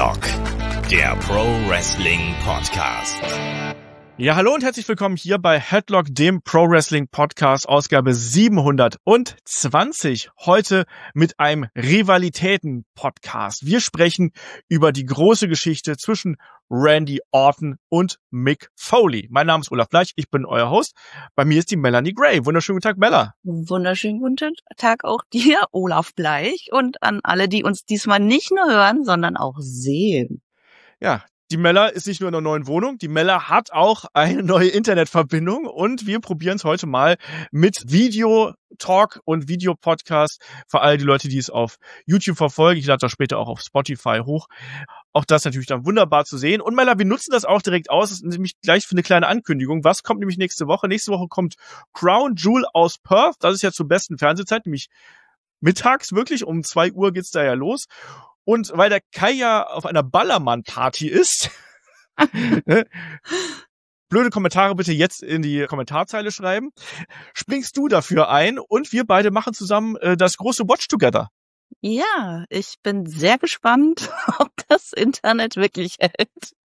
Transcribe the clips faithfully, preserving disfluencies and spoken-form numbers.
Headlock, der Pro Wrestling Podcast. Ja, hallo und herzlich willkommen hier bei Headlock, dem Pro Wrestling Podcast, Ausgabe siebenhundertzwanzig. Heute mit einem Rivalitäten-Podcast. Wir sprechen über die große Geschichte zwischen Randy Orton und Mick Foley. Mein Name ist Olaf Bleich, ich bin euer Host. Bei mir ist die Melanie Gray. Wunderschönen guten Tag, Mella. Wunderschönen guten Tag auch dir, Olaf Bleich, und an alle, die uns diesmal nicht nur hören, sondern auch sehen. Ja, die Mella ist nicht nur in einer neuen Wohnung, die Mella hat auch eine neue Internetverbindung und wir probieren es heute mal mit Video-Talk und Videopodcast. Für all die Leute, die es auf YouTube verfolgen, ich lade das später auch auf Spotify hoch. Auch das natürlich dann wunderbar zu sehen. Und Mella, wir nutzen das auch direkt aus, das ist nämlich gleich für eine kleine Ankündigung. Was kommt nämlich nächste Woche? Nächste Woche kommt Crown Jewel aus Perth, das ist ja zur besten Fernsehzeit, nämlich mittags wirklich, um zwei Uhr geht's da ja los. Und weil der Kai ja auf einer Ballermann-Party ist, blöde Kommentare bitte jetzt in die Kommentarzeile schreiben, springst du dafür ein und wir beide machen zusammen äh, das große Watch Together. Ja, ich bin sehr gespannt, ob das Internet wirklich hält.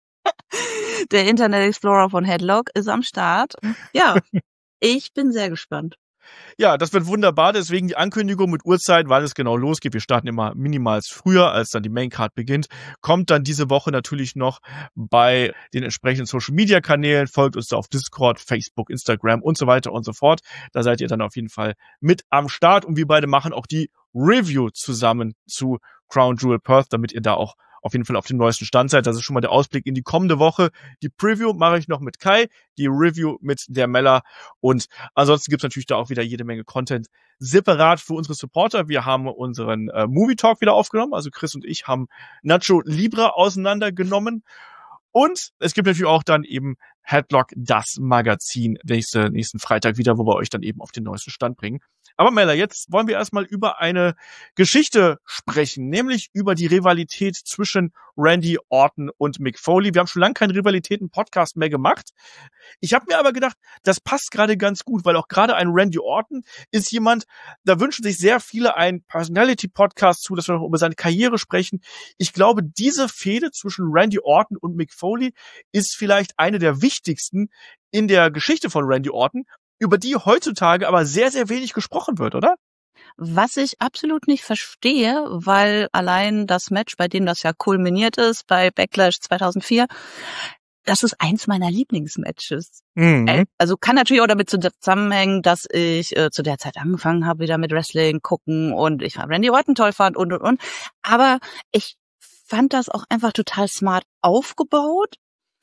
Der Internet Explorer von Headlock ist am Start. Ja, ich bin sehr gespannt. Ja, das wird wunderbar, deswegen die Ankündigung mit Uhrzeit, wann es genau losgeht. Wir starten immer minimals früher, als dann die Maincard beginnt. Kommt dann diese Woche natürlich noch bei den entsprechenden Social-Media-Kanälen. Folgt uns da auf Discord, Facebook, Instagram und so weiter und so fort. Da seid ihr dann auf jeden Fall mit am Start. Und wir beide machen auch die Review zusammen zu Crown Jewel Perth, damit ihr da auch auf jeden Fall auf dem neuesten Stand seid. Das ist schon mal der Ausblick in die kommende Woche. Die Preview mache ich noch mit Kai, die Review mit der Mella und ansonsten gibt's natürlich da auch wieder jede Menge Content separat für unsere Supporter. Wir haben unseren äh, Movie Talk wieder aufgenommen, also Chris und ich haben Nacho Libre auseinandergenommen und es gibt natürlich auch dann eben Headlock, das Magazin, nächste, nächsten Freitag wieder, wo wir euch dann eben auf den neuesten Stand bringen. Aber Mella, jetzt wollen wir erstmal über eine Geschichte sprechen, nämlich über die Rivalität zwischen Randy Orton und Mick Foley. Wir haben schon lange keinen Rivalitäten-Podcast mehr gemacht. Ich habe mir aber gedacht, das passt gerade ganz gut, weil auch gerade ein Randy Orton ist jemand, da wünschen sich sehr viele einen Personality-Podcast zu, dass wir noch über seine Karriere sprechen. Ich glaube, diese Fehde zwischen Randy Orton und Mick Foley ist vielleicht eine der wichtigsten in der Geschichte von Randy Orton, über die heutzutage aber sehr, sehr wenig gesprochen wird, oder? Was ich absolut nicht verstehe, weil allein das Match, bei dem das ja kulminiert ist, bei Backlash zweitausendvier, das ist eins meiner Lieblingsmatches. Mhm. Also kann natürlich auch damit zusammenhängen, dass ich äh, zu der Zeit angefangen habe, wieder mit Wrestling gucken und ich Randy Orton toll fand und, und, und. Aber ich fand das auch einfach total smart aufgebaut.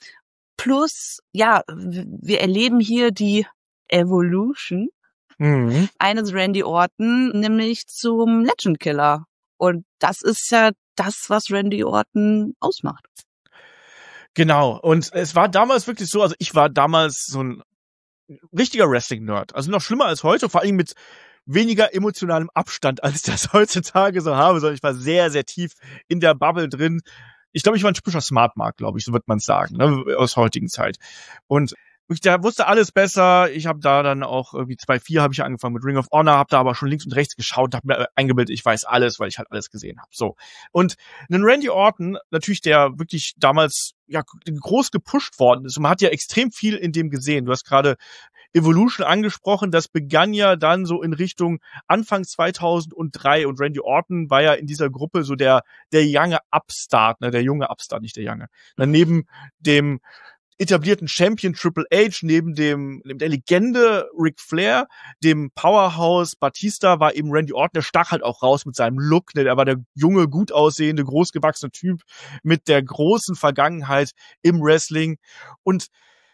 Plus, ja, wir erleben hier die Evolution mhm. eines Randy Orton, nämlich zum Legend Killer. Und das ist ja das, was Randy Orton ausmacht. Genau. Und es war damals wirklich so, also ich war damals so ein richtiger Wrestling-Nerd. Also noch schlimmer als heute, vor allem mit weniger emotionalem Abstand, als ich das heutzutage so habe, sondern ich war sehr, sehr tief in der Bubble drin. Ich glaube, ich war ein typischer Smart Mark, glaube ich, so wird man es sagen, ne, aus heutigen Zeit. Und ich da wusste alles besser. Ich habe da dann auch irgendwie zwei Komma vier habe ich angefangen mit Ring of Honor, habe da aber schon links und rechts geschaut, habe mir eingebildet, ich weiß alles, weil ich halt alles gesehen habe. So. Und einen Randy Orton, natürlich der wirklich damals ja groß gepusht worden ist. Und man hat ja extrem viel in dem gesehen. Du hast gerade Evolution angesprochen, das begann ja dann so in Richtung Anfang zweitausenddrei und Randy Orton war ja in dieser Gruppe so der der junge Upstart, ne, der junge Upstart, nicht der junge. Dann neben dem etablierten Champion Triple H, neben dem, neben der Legende Ric Flair, dem Powerhouse Batista, war eben Randy Orton, der stach halt auch raus mit seinem Look, ne, der war der junge, gut aussehende, großgewachsene Typ mit der großen Vergangenheit im Wrestling und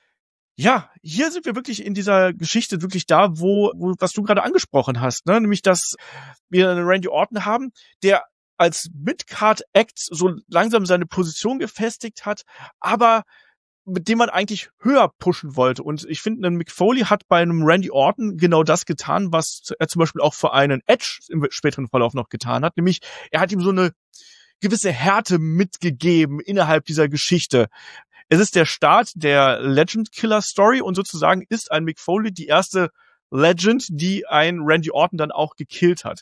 ja, hier sind wir wirklich in dieser Geschichte wirklich da, wo, wo was du gerade angesprochen hast, ne, nämlich dass wir einen Randy Orton haben, der als Mid-Card-Act so langsam seine Position gefestigt hat, aber mit dem man eigentlich höher pushen wollte. Und ich finde, ein Mick Foley hat bei einem Randy Orton genau das getan, was er zum Beispiel auch für einen Edge im späteren Verlauf noch getan hat. Nämlich, er hat ihm so eine gewisse Härte mitgegeben innerhalb dieser Geschichte. Es ist der Start der Legend Killer Story und sozusagen ist ein Mick Foley die erste Legend, die ein Randy Orton dann auch gekillt hat.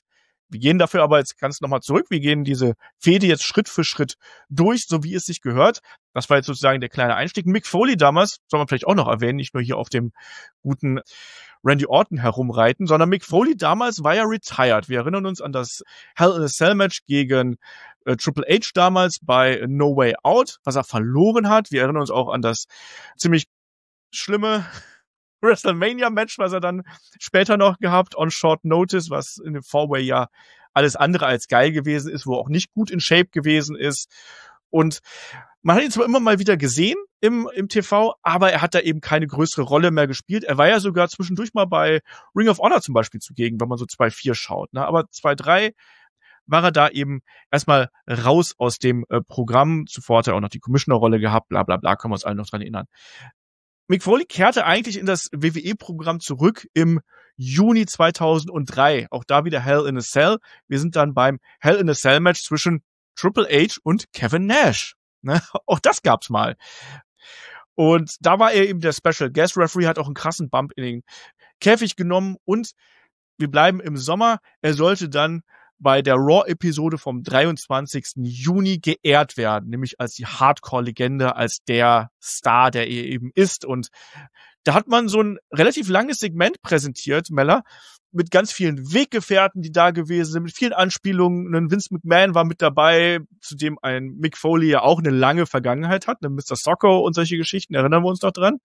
Wir gehen dafür aber jetzt ganz nochmal zurück. Wir gehen diese Fehde jetzt Schritt für Schritt durch, so wie es sich gehört. Das war jetzt sozusagen der kleine Einstieg. Mick Foley damals, soll man vielleicht auch noch erwähnen, nicht nur hier auf dem guten Randy Orton herumreiten, sondern Mick Foley damals war ja retired. Wir erinnern uns an das Hell in a Cell Match gegen äh, Triple H damals bei No Way Out, was er verloren hat. Wir erinnern uns auch an das ziemlich schlimme WrestleMania-Match, was er dann später noch gehabt, on short notice, was in dem Four-Way ja alles andere als geil gewesen ist, wo er auch nicht gut in Shape gewesen ist. Und man hat ihn zwar immer mal wieder gesehen im, im T V, aber er hat da eben keine größere Rolle mehr gespielt. Er war ja sogar zwischendurch mal bei Ring of Honor zum Beispiel zugegen, wenn man so zwei vier schaut. Ne? Aber zwei drei war er da eben erstmal raus aus dem äh, Programm. Zuvor hat er auch noch die Commissioner-Rolle gehabt, bla bla bla, können wir uns alle noch dran erinnern. Mick Foley kehrte eigentlich in das W W E-Programm zurück im Juni zweitausenddrei. Auch da wieder Hell in a Cell. Wir sind dann beim Hell in a Cell Match zwischen Triple H und Kevin Nash. Ne? Auch das gab's mal. Und da war er eben der Special Guest Referee, hat auch einen krassen Bump in den Käfig genommen. Und wir bleiben im Sommer. Er sollte dann bei der Raw-Episode vom dreiundzwanzigsten Juni geehrt werden, nämlich als die Hardcore-Legende, als der Star, der er eben ist. Und da hat man so ein relativ langes Segment präsentiert, Mella, mit ganz vielen Weggefährten, die da gewesen sind, mit vielen Anspielungen. Ein Vince McMahon war mit dabei, zu dem ein Mick Foley ja auch eine lange Vergangenheit hat, ein Mister Socko und solche Geschichten, erinnern wir uns noch dran.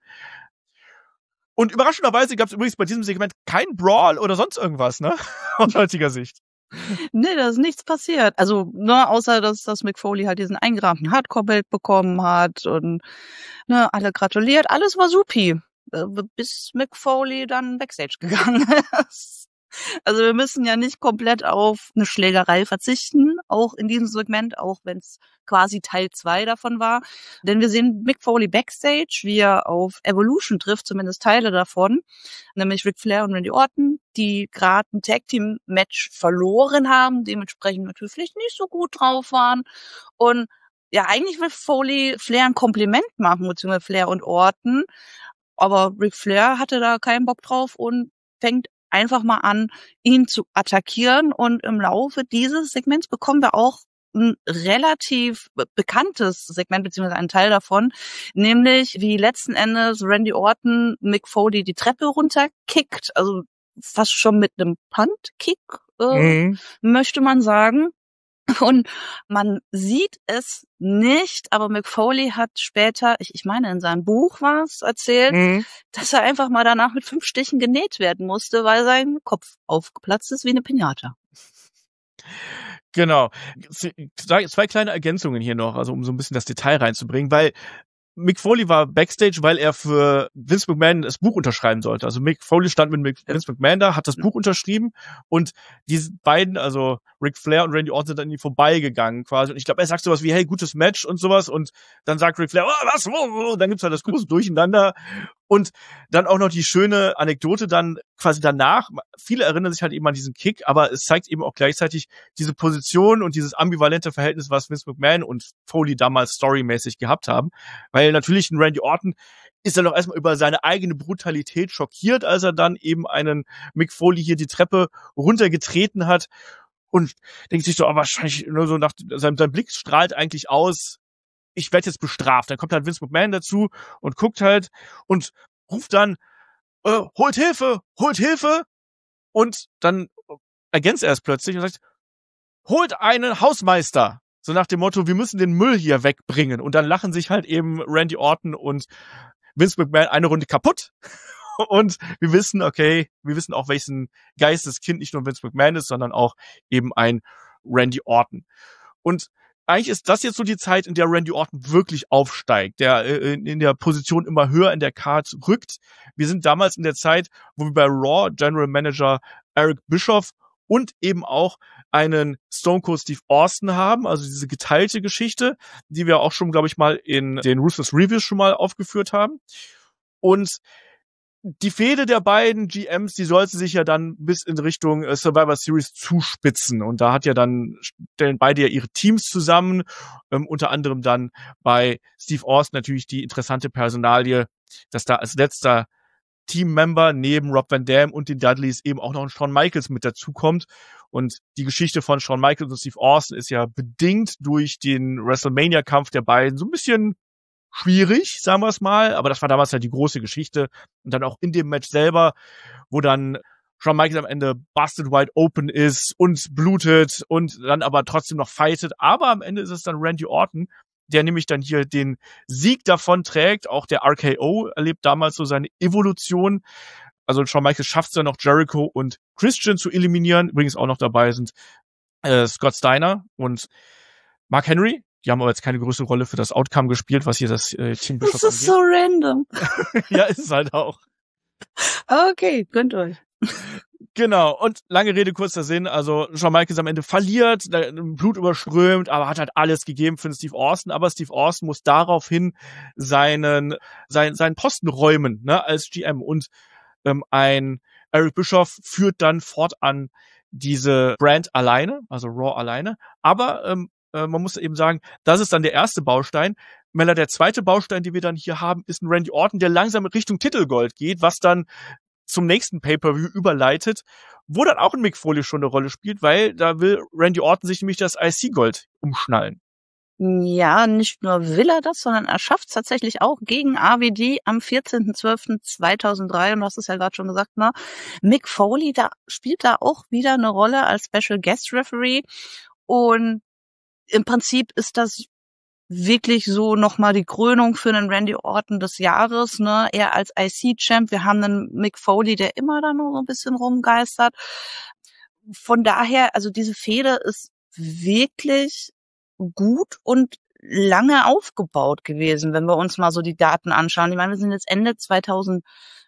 Und überraschenderweise gab es übrigens bei diesem Segment kein Brawl oder sonst irgendwas, ne? Aus heutiger Sicht. Nee, da ist nichts passiert. Also, ne, außer, dass, dass Mick Foley halt diesen eingerahmten Hardcore-Belt bekommen hat und, ne, alle gratuliert. Alles war supi. Bis Mick Foley dann Backstage gegangen ist. Also wir müssen ja nicht komplett auf eine Schlägerei verzichten, auch in diesem Segment, auch wenn es quasi Teil zwei davon war. Denn wir sehen Mick Foley Backstage, wie er auf Evolution trifft, zumindest Teile davon, nämlich Ric Flair und Randy Orton, die gerade ein Tag-Team-Match verloren haben, dementsprechend natürlich nicht so gut drauf waren. Und ja, eigentlich will Foley Flair ein Kompliment machen, beziehungsweise Flair und Orton, aber Ric Flair hatte da keinen Bock drauf und fängt einfach mal an, ihn zu attackieren. Und im Laufe dieses Segments bekommen wir auch ein relativ bekanntes Segment, beziehungsweise einen Teil davon, nämlich wie letzten Endes Randy Orton Mick Foley die Treppe runterkickt, also fast schon mit einem Punt-Kick, äh, mhm. möchte man sagen. Und man sieht es nicht, aber Mick Foley hat später, ich, ich meine in seinem Buch war es erzählt, mhm. dass er einfach mal danach mit fünf Stichen genäht werden musste, weil sein Kopf aufgeplatzt ist wie eine Pinata. Genau. Zwei kleine Ergänzungen hier noch, also um so ein bisschen das Detail reinzubringen, weil Mick Foley war Backstage, weil er für Vince McMahon das Buch unterschreiben sollte. Also Mick Foley stand mit Vince McMahon da, hat das Buch unterschrieben und diese beiden, also Ric Flair und Randy Orton, sind an ihm vorbeigegangen quasi. Und ich glaube, er sagt sowas wie, hey, gutes Match und sowas. Und dann sagt Ric Flair, oh, was, oh, oh. Dann gibt's halt das große Durcheinander. Und dann auch noch die schöne Anekdote dann quasi danach. Viele erinnern sich halt eben an diesen Kick, aber es zeigt eben auch gleichzeitig diese Position und dieses ambivalente Verhältnis, was Vince McMahon und Foley damals storymäßig gehabt haben. Weil natürlich ein Randy Orton ist dann noch erstmal über seine eigene Brutalität schockiert, als er dann eben einen Mick Foley hier die Treppe runtergetreten hat und denkt sich so, oh, wahrscheinlich nur so nach seinem, sein Blick strahlt eigentlich aus, ich werde jetzt bestraft. Dann kommt halt Vince McMahon dazu und guckt halt und ruft dann, äh, holt Hilfe, holt Hilfe. Und dann ergänzt er es plötzlich und sagt, holt einen Hausmeister. So nach dem Motto, wir müssen den Müll hier wegbringen. Und dann lachen sich halt eben Randy Orton und Vince McMahon eine Runde kaputt. Und wir wissen, okay, wir wissen auch, welchen Geisteskind nicht nur Vince McMahon ist, sondern auch eben ein Randy Orton. Und eigentlich ist das jetzt so die Zeit, in der Randy Orton wirklich aufsteigt, der äh, in der Position immer höher in der Card rückt. Wir sind damals in der Zeit, wo wir bei Raw General Manager Eric Bischoff und eben auch einen Stone Cold Steve Austin haben, also diese geteilte Geschichte, die wir auch schon, glaube ich, mal in den Ruthless Reviews schon mal aufgeführt haben. Und die Fehde der beiden G Ms, die sollte sich ja dann bis in Richtung äh, Survivor Series zuspitzen. Und da hat ja dann, stellen beide ja ihre Teams zusammen, ähm, unter anderem dann bei Steve Austin natürlich die interessante Personalie, dass da als letzter Teammember neben Rob Van Dam und den Dudleys eben auch noch ein Shawn Michaels mit dazukommt. Und die Geschichte von Shawn Michaels und Steve Austin ist ja bedingt durch den WrestleMania-Kampf der beiden so ein bisschen schwierig, sagen wir es mal. Aber das war damals ja die große Geschichte. Und dann auch in dem Match selber, wo dann Shawn Michaels am Ende busted wide open ist und blutet und dann aber trotzdem noch fightet. Aber am Ende ist es dann Randy Orton, der nämlich dann hier den Sieg davon trägt. Auch der R K O erlebt damals so seine Evolution. Also Shawn Michaels schafft es dann noch, Jericho und Christian zu eliminieren. Übrigens auch noch dabei sind äh, Scott Steiner und Mark Henry. Die haben aber jetzt keine größere Rolle für das Outcome gespielt, was hier das äh, Team Bischof angeht. Das ist angeht. So random. Ja, ist es halt auch. Okay, gönnt euch. Genau, und lange Rede, kurzer Sinn, also Shawn Michaels am Ende verliert, Blut überströmt, aber hat halt alles gegeben für den Steve Austin, aber Steve Austin muss daraufhin seinen, seinen, seinen Posten räumen, ne, als G M, und ähm, ein Eric Bischoff führt dann fortan diese Brand alleine, also Raw alleine, aber ähm, äh, man muss eben sagen, das ist dann der erste Baustein. Mella, der zweite Baustein, den wir dann hier haben, ist ein Randy Orton, der langsam Richtung Titelgold geht, was dann zum nächsten Pay-Per-View überleitet, wo dann auch ein Mick Foley schon eine Rolle spielt, weil da will Randy Orton sich nämlich das I C-Gold umschnallen. Ja, nicht nur will er das, sondern er schafft es tatsächlich auch gegen R V D am vierzehnten zwölften zweitausenddrei. Und du hast es ja gerade schon gesagt, ne? Mick Foley da spielt da auch wieder eine Rolle als Special Guest Referee. Und im Prinzip ist das wirklich so nochmal die Krönung für den Randy Orton des Jahres, ne? Er als I C-Champ. Wir haben einen Mick Foley, der immer da nur so ein bisschen rumgeistert. Von daher, also diese Fehde ist wirklich gut und lange aufgebaut gewesen, wenn wir uns mal so die Daten anschauen. Ich meine, wir sind jetzt Ende zweitausenddrei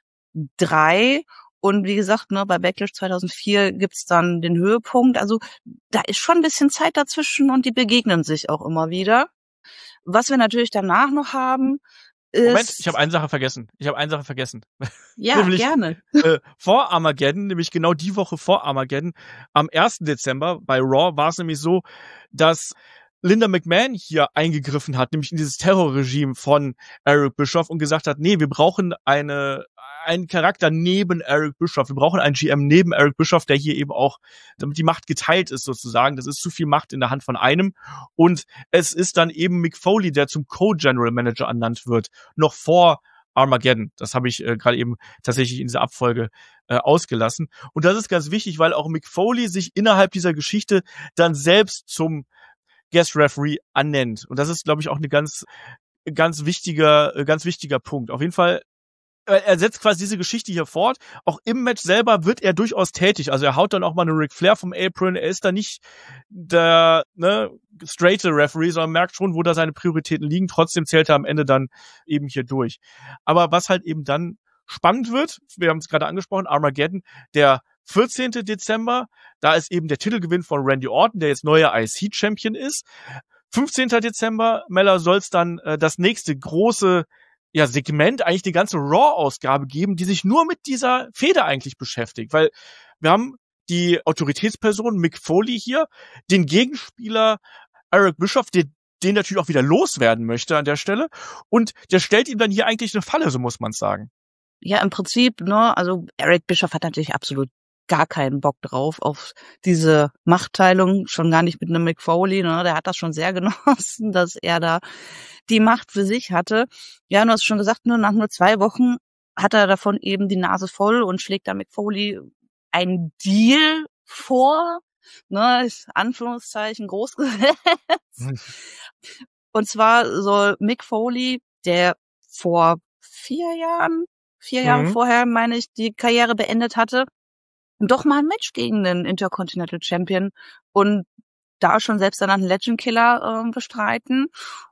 und wie gesagt, ne, bei Backlash zweitausendvier gibt's dann den Höhepunkt. Also da ist schon ein bisschen Zeit dazwischen und die begegnen sich auch immer wieder. Was wir natürlich danach noch haben, ist... Moment, ich habe eine Sache vergessen. Ich habe eine Sache vergessen. Ja, nämlich, gerne. Äh, vor Armageddon, nämlich genau die Woche vor Armageddon, am ersten Dezember bei Raw war es nämlich so, dass Linda McMahon hier eingegriffen hat, nämlich in dieses Terrorregime von Eric Bischoff und gesagt hat, nee, wir brauchen eine einen Charakter neben Eric Bischoff. Wir brauchen einen G M neben Eric Bischoff, der hier eben auch, damit die Macht geteilt ist sozusagen. Das ist zu viel Macht in der Hand von einem. Und es ist dann eben Mick Foley, der zum Co-General Manager ernannt wird, noch vor Armageddon. Das habe ich äh, gerade eben tatsächlich in dieser Abfolge äh, ausgelassen. Und das ist ganz wichtig, weil auch Mick Foley sich innerhalb dieser Geschichte dann selbst zum Guest Referee annennt. Und das ist, glaube ich, auch eine ganz, ganz wichtiger, ganz wichtiger Punkt. Auf jeden Fall, er setzt quasi diese Geschichte hier fort. Auch im Match selber wird er durchaus tätig. Also er haut dann auch mal einen Ric Flair vom Apron. Er ist da nicht der, ne, straighte Referee, sondern merkt schon, wo da seine Prioritäten liegen. Trotzdem zählt er am Ende dann eben hier durch. Aber was halt eben dann spannend wird, wir haben es gerade angesprochen, Armageddon, der vierzehnten Dezember, da ist eben der Titelgewinn von Randy Orton, der jetzt neuer I C-Champion ist. fünfzehnten Dezember, Mella, soll es dann äh, das nächste große ja, Segment, eigentlich eine ganze Raw-Ausgabe geben, die sich nur mit dieser Fehde eigentlich beschäftigt. Weil wir haben die Autoritätsperson Mick Foley hier, den Gegenspieler Eric Bischoff, der den natürlich auch wieder loswerden möchte an der Stelle. Und der stellt ihm dann hier eigentlich eine Falle, so muss man es sagen. Ja, im Prinzip, ne, also Eric Bischoff hat natürlich absolut gar keinen Bock drauf, auf diese Machtteilung, schon gar nicht mit einem Mick Foley, ne, der hat das schon sehr genossen, dass er da die Macht für sich hatte. Ja, du hast schon gesagt, nur nach nur zwei Wochen hat er davon eben die Nase voll und schlägt da Mick Foley einen Deal vor, ne, ist Anführungszeichen groß gesetzt. Und zwar soll Mick Foley, der vor vier Jahren, vier mhm. Jahre vorher, meine ich, die Karriere beendet hatte, doch mal ein Match gegen den Intercontinental Champion und da schon selbst dann einen Legend Killer äh, bestreiten.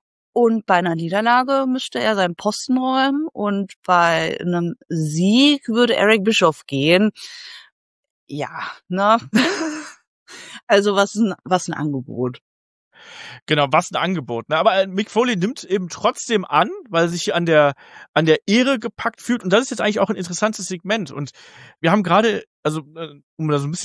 Und bei einer Niederlage müsste er seinen Posten räumen und bei einem Sieg würde Eric Bischoff gehen. Ja, ne? Also was ein, was ein Angebot. Genau, was ein Angebot. Ne? Aber Mick Foley nimmt eben trotzdem an, weil er sich an der an der Ehre gepackt fühlt. Und das ist jetzt eigentlich auch ein interessantes Segment. Und wir haben gerade, also um da so ein bisschen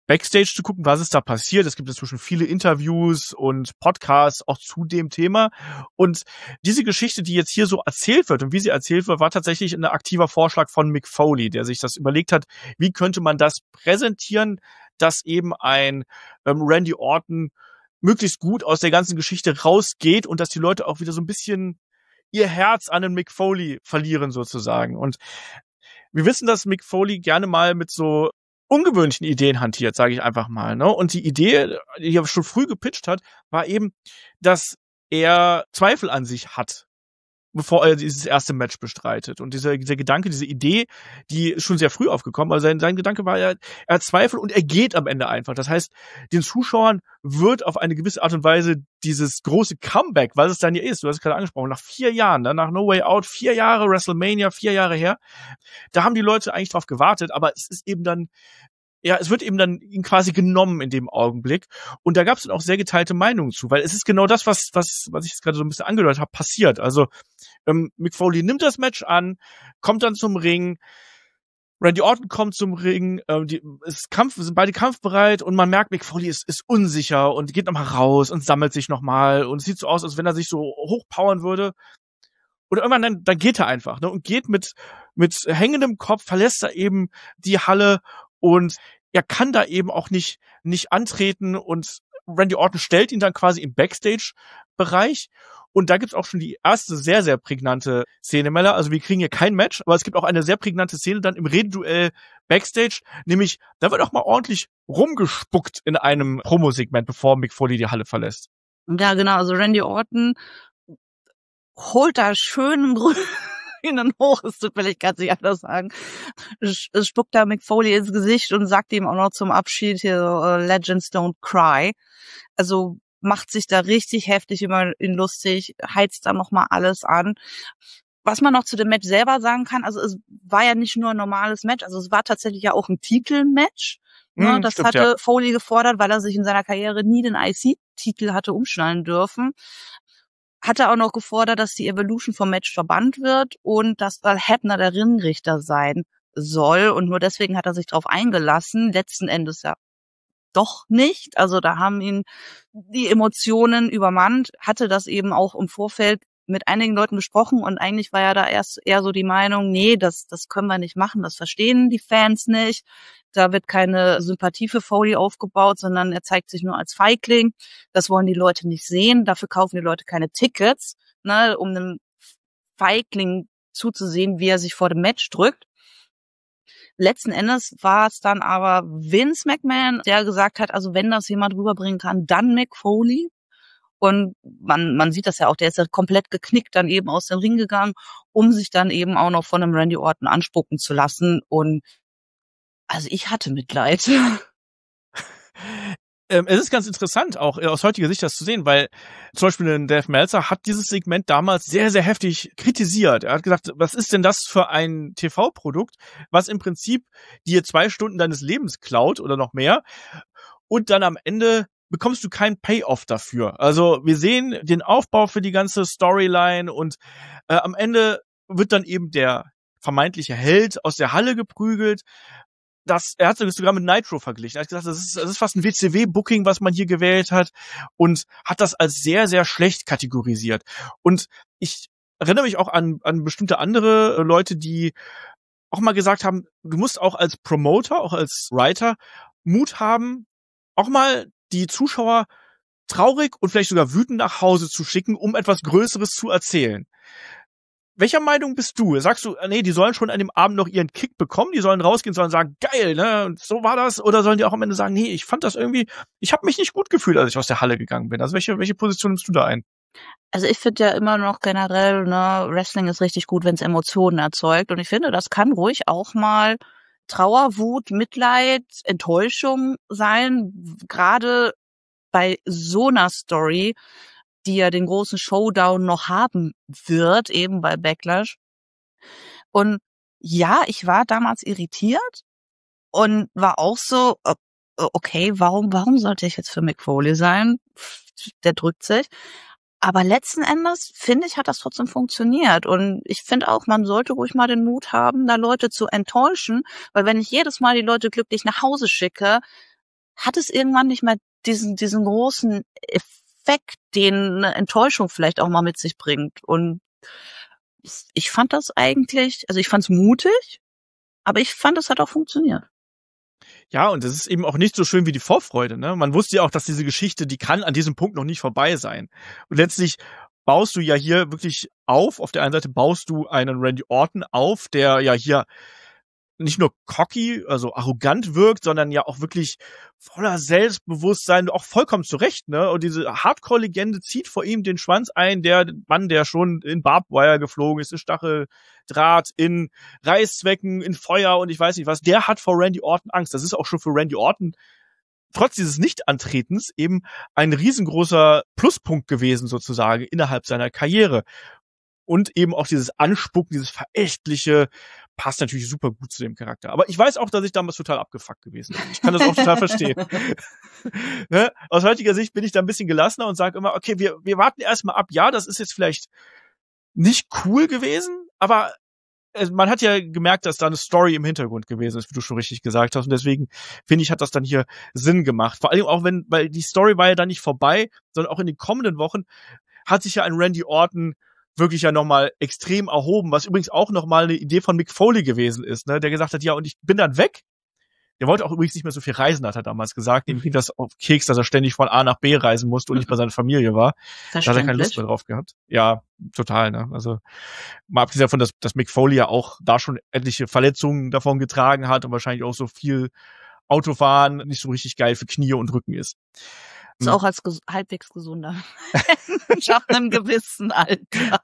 Backstage zu gucken, was ist da passiert. Es gibt inzwischen viele Interviews und Podcasts auch zu dem Thema. Und diese Geschichte, die jetzt hier so erzählt wird und wie sie erzählt wird, war tatsächlich ein aktiver Vorschlag von Mick Foley, der sich das überlegt hat, wie könnte man das präsentieren, dass eben ein ähm, Randy Orton möglichst gut aus der ganzen Geschichte rausgeht und dass die Leute auch wieder so ein bisschen ihr Herz an den Mick Foley verlieren sozusagen. Und wir wissen, dass Mick Foley gerne mal mit so ungewöhnlichen Ideen hantiert, sage ich einfach mal. Ne? Und die Idee, die er schon früh gepitcht hat, war eben, dass er Zweifel an sich hat, bevor er dieses erste Match bestreitet. Und dieser, dieser Gedanke, diese Idee, die ist schon sehr früh aufgekommen. Also sein, sein Gedanke war, er, er hat Zweifel und er geht am Ende einfach. Das heißt, den Zuschauern wird auf eine gewisse Art und Weise dieses große Comeback, was es dann ja ist, du hast es gerade angesprochen, nach vier Jahren, ne, nach No Way Out, vier Jahre WrestleMania, vier Jahre her, da haben die Leute eigentlich drauf gewartet, aber es ist eben dann Ja, es wird eben dann ihn quasi genommen in dem Augenblick. Und da gab es dann auch sehr geteilte Meinungen zu, weil es ist genau das, was was was ich jetzt gerade so ein bisschen angedeutet habe, passiert. Also ähm, Mick Foley nimmt das Match an, kommt dann zum Ring, Randy Orton kommt zum Ring, äh, die ist Kampf, sind beide kampfbereit und man merkt, Mick Foley ist, ist unsicher und geht nochmal raus und sammelt sich nochmal und es sieht so aus, als wenn er sich so hochpowern würde. Oder irgendwann dann, dann geht er einfach, ne, und geht mit mit hängendem Kopf, verlässt er eben die Halle. Und er kann da eben auch nicht nicht antreten und Randy Orton stellt ihn dann quasi im Backstage-Bereich. Und da gibt's auch schon die erste sehr, sehr prägnante Szene, Mella. Also wir kriegen hier kein Match, aber es gibt auch eine sehr prägnante Szene dann im Rededuell Backstage. Nämlich, da wird auch mal ordentlich rumgespuckt in einem Promosegment, bevor Mick Foley die Halle verlässt. Ja, genau. Also Randy Orton holt da schön ihnen hoch, es tut mir leid, kann ich anders sagen, spuckt da Mick Foley ins Gesicht und sagt ihm auch noch zum Abschied hier uh, Legends don't cry. Also macht sich da richtig heftig über ihn lustig, heizt da nochmal alles an. Was man noch zu dem Match selber sagen kann, also es war ja nicht nur ein normales Match, also es war tatsächlich ja auch ein Titelmatch. Ne, mm, das stimmt, hatte ja. Foley gefordert, weil er sich in seiner Karriere nie den I C-Titel hatte umschnallen dürfen. Hatte auch noch gefordert, dass die Evolution vom Match verbannt wird und dass Earl Hebner der Ringrichter sein soll. Und nur deswegen hat er sich darauf eingelassen. Letzten Endes ja doch nicht. Also da haben ihn die Emotionen übermannt. Hatte das eben auch im Vorfeld mit einigen Leuten besprochen und eigentlich war ja da erst eher so die Meinung, nee, das das können wir nicht machen, das verstehen die Fans nicht. Da wird keine Sympathie für Foley aufgebaut, sondern er zeigt sich nur als Feigling. Das wollen die Leute nicht sehen. Dafür kaufen die Leute keine Tickets, ne, um einem Feigling zuzusehen, wie er sich vor dem Match drückt. Letzten Endes war es dann aber Vince McMahon, der gesagt hat, also wenn das jemand rüberbringen kann, dann Mick Foley. Und man man sieht das ja auch, der ist ja komplett geknickt dann eben aus dem Ring gegangen, um sich dann eben auch noch von einem Randy Orton anspucken zu lassen. Und also ich hatte Mitleid. Ähm, es ist ganz interessant, auch aus heutiger Sicht das zu sehen, weil zum Beispiel ein Dave Meltzer hat dieses Segment damals sehr, sehr heftig kritisiert. Er hat gesagt, was ist denn das für ein T V-Produkt, was im Prinzip dir zwei Stunden deines Lebens klaut oder noch mehr und dann am Ende bekommst du keinen Payoff dafür. Also wir sehen den Aufbau für die ganze Storyline und äh, am Ende wird dann eben der vermeintliche Held aus der Halle geprügelt. Das, er hat es sogar mit Nitro verglichen. Er hat gesagt, das ist, das ist fast ein W C W-Booking, was man hier gewählt hat und hat das als sehr, sehr schlecht kategorisiert. Und ich erinnere mich auch an, an bestimmte andere Leute, die auch mal gesagt haben, du musst auch als Promoter, auch als Writer Mut haben, auch mal die Zuschauer traurig und vielleicht sogar wütend nach Hause zu schicken, um etwas Größeres zu erzählen. Welcher Meinung bist du? Sagst du, nee, die sollen schon an dem Abend noch ihren Kick bekommen, die sollen rausgehen, sollen sagen, geil, ne, und so war das, oder sollen die auch am Ende sagen, nee, ich fand das irgendwie, ich habe mich nicht gut gefühlt, als ich aus der Halle gegangen bin. Also welche welche Position nimmst du da ein? Also ich finde ja immer noch generell, ne, Wrestling ist richtig gut, wenn es Emotionen erzeugt und ich finde, das kann ruhig auch mal Trauer, Wut, Mitleid, Enttäuschung sein, gerade bei so einer Story, die ja den großen Showdown noch haben wird, eben bei Backlash. Und ja, ich war damals irritiert und war auch so, okay, warum, warum sollte ich jetzt für Mick Foley sein? Der drückt sich. Aber letzten Endes, finde ich, hat das trotzdem funktioniert. Und ich finde auch, man sollte ruhig mal den Mut haben, da Leute zu enttäuschen. Weil wenn ich jedes Mal die Leute glücklich nach Hause schicke, hat es irgendwann nicht mehr diesen, diesen großen Effekt, den eine Enttäuschung vielleicht auch mal mit sich bringt. Und ich fand das eigentlich, also ich fand es mutig, aber ich fand, es hat auch funktioniert. Ja, und das ist eben auch nicht so schön wie die Vorfreude, ne? Man wusste ja auch, dass diese Geschichte, die kann an diesem Punkt noch nicht vorbei sein. Und letztlich baust du ja hier wirklich auf, auf der einen Seite baust du einen Randy Orton auf, der ja hier nicht nur cocky, also arrogant wirkt, sondern ja auch wirklich voller Selbstbewusstsein, auch vollkommen zurecht, ne? Und diese Hardcore-Legende zieht vor ihm den Schwanz ein, der Mann, der schon in Barbed Wire geflogen ist, in Stacheldraht, in Reißzwecken, in Feuer und ich weiß nicht was, der hat vor Randy Orton Angst. Das ist auch schon für Randy Orton trotz dieses Nicht-Antretens eben ein riesengroßer Pluspunkt gewesen sozusagen innerhalb seiner Karriere. Und eben auch dieses Anspucken, dieses Verächtliche, passt natürlich super gut zu dem Charakter. Aber ich weiß auch, dass ich damals total abgefuckt gewesen bin. Ich kann das auch total verstehen. Ne? Aus heutiger Sicht bin ich da ein bisschen gelassener und sage immer, okay, wir, wir warten erstmal ab. Ja, das ist jetzt vielleicht nicht cool gewesen, aber man hat ja gemerkt, dass da eine Story im Hintergrund gewesen ist, wie du schon richtig gesagt hast. Und deswegen, finde ich, hat das dann hier Sinn gemacht. Vor allem auch, wenn, weil die Story war ja dann nicht vorbei, sondern auch in den kommenden Wochen hat sich ja ein Randy Orton wirklich ja nochmal extrem erhoben, was übrigens auch nochmal eine Idee von Mick Foley gewesen ist, ne, der gesagt hat, ja, und ich bin dann weg. Der wollte auch übrigens nicht mehr so viel reisen, hat er damals gesagt. Ihm ging das auf Keks, dass er ständig von A nach B reisen musste und nicht bei seiner Familie war. Da hat er keine Lust mehr drauf gehabt. Ja, total, ne. Also, mal abgesehen davon, dass, dass Mick Foley ja auch da schon etliche Verletzungen davon getragen hat und wahrscheinlich auch so viel Autofahren nicht so richtig geil für Knie und Rücken ist. Ist auch als ges- halbwegs gesunder Mensch ab einem gewissen Alter.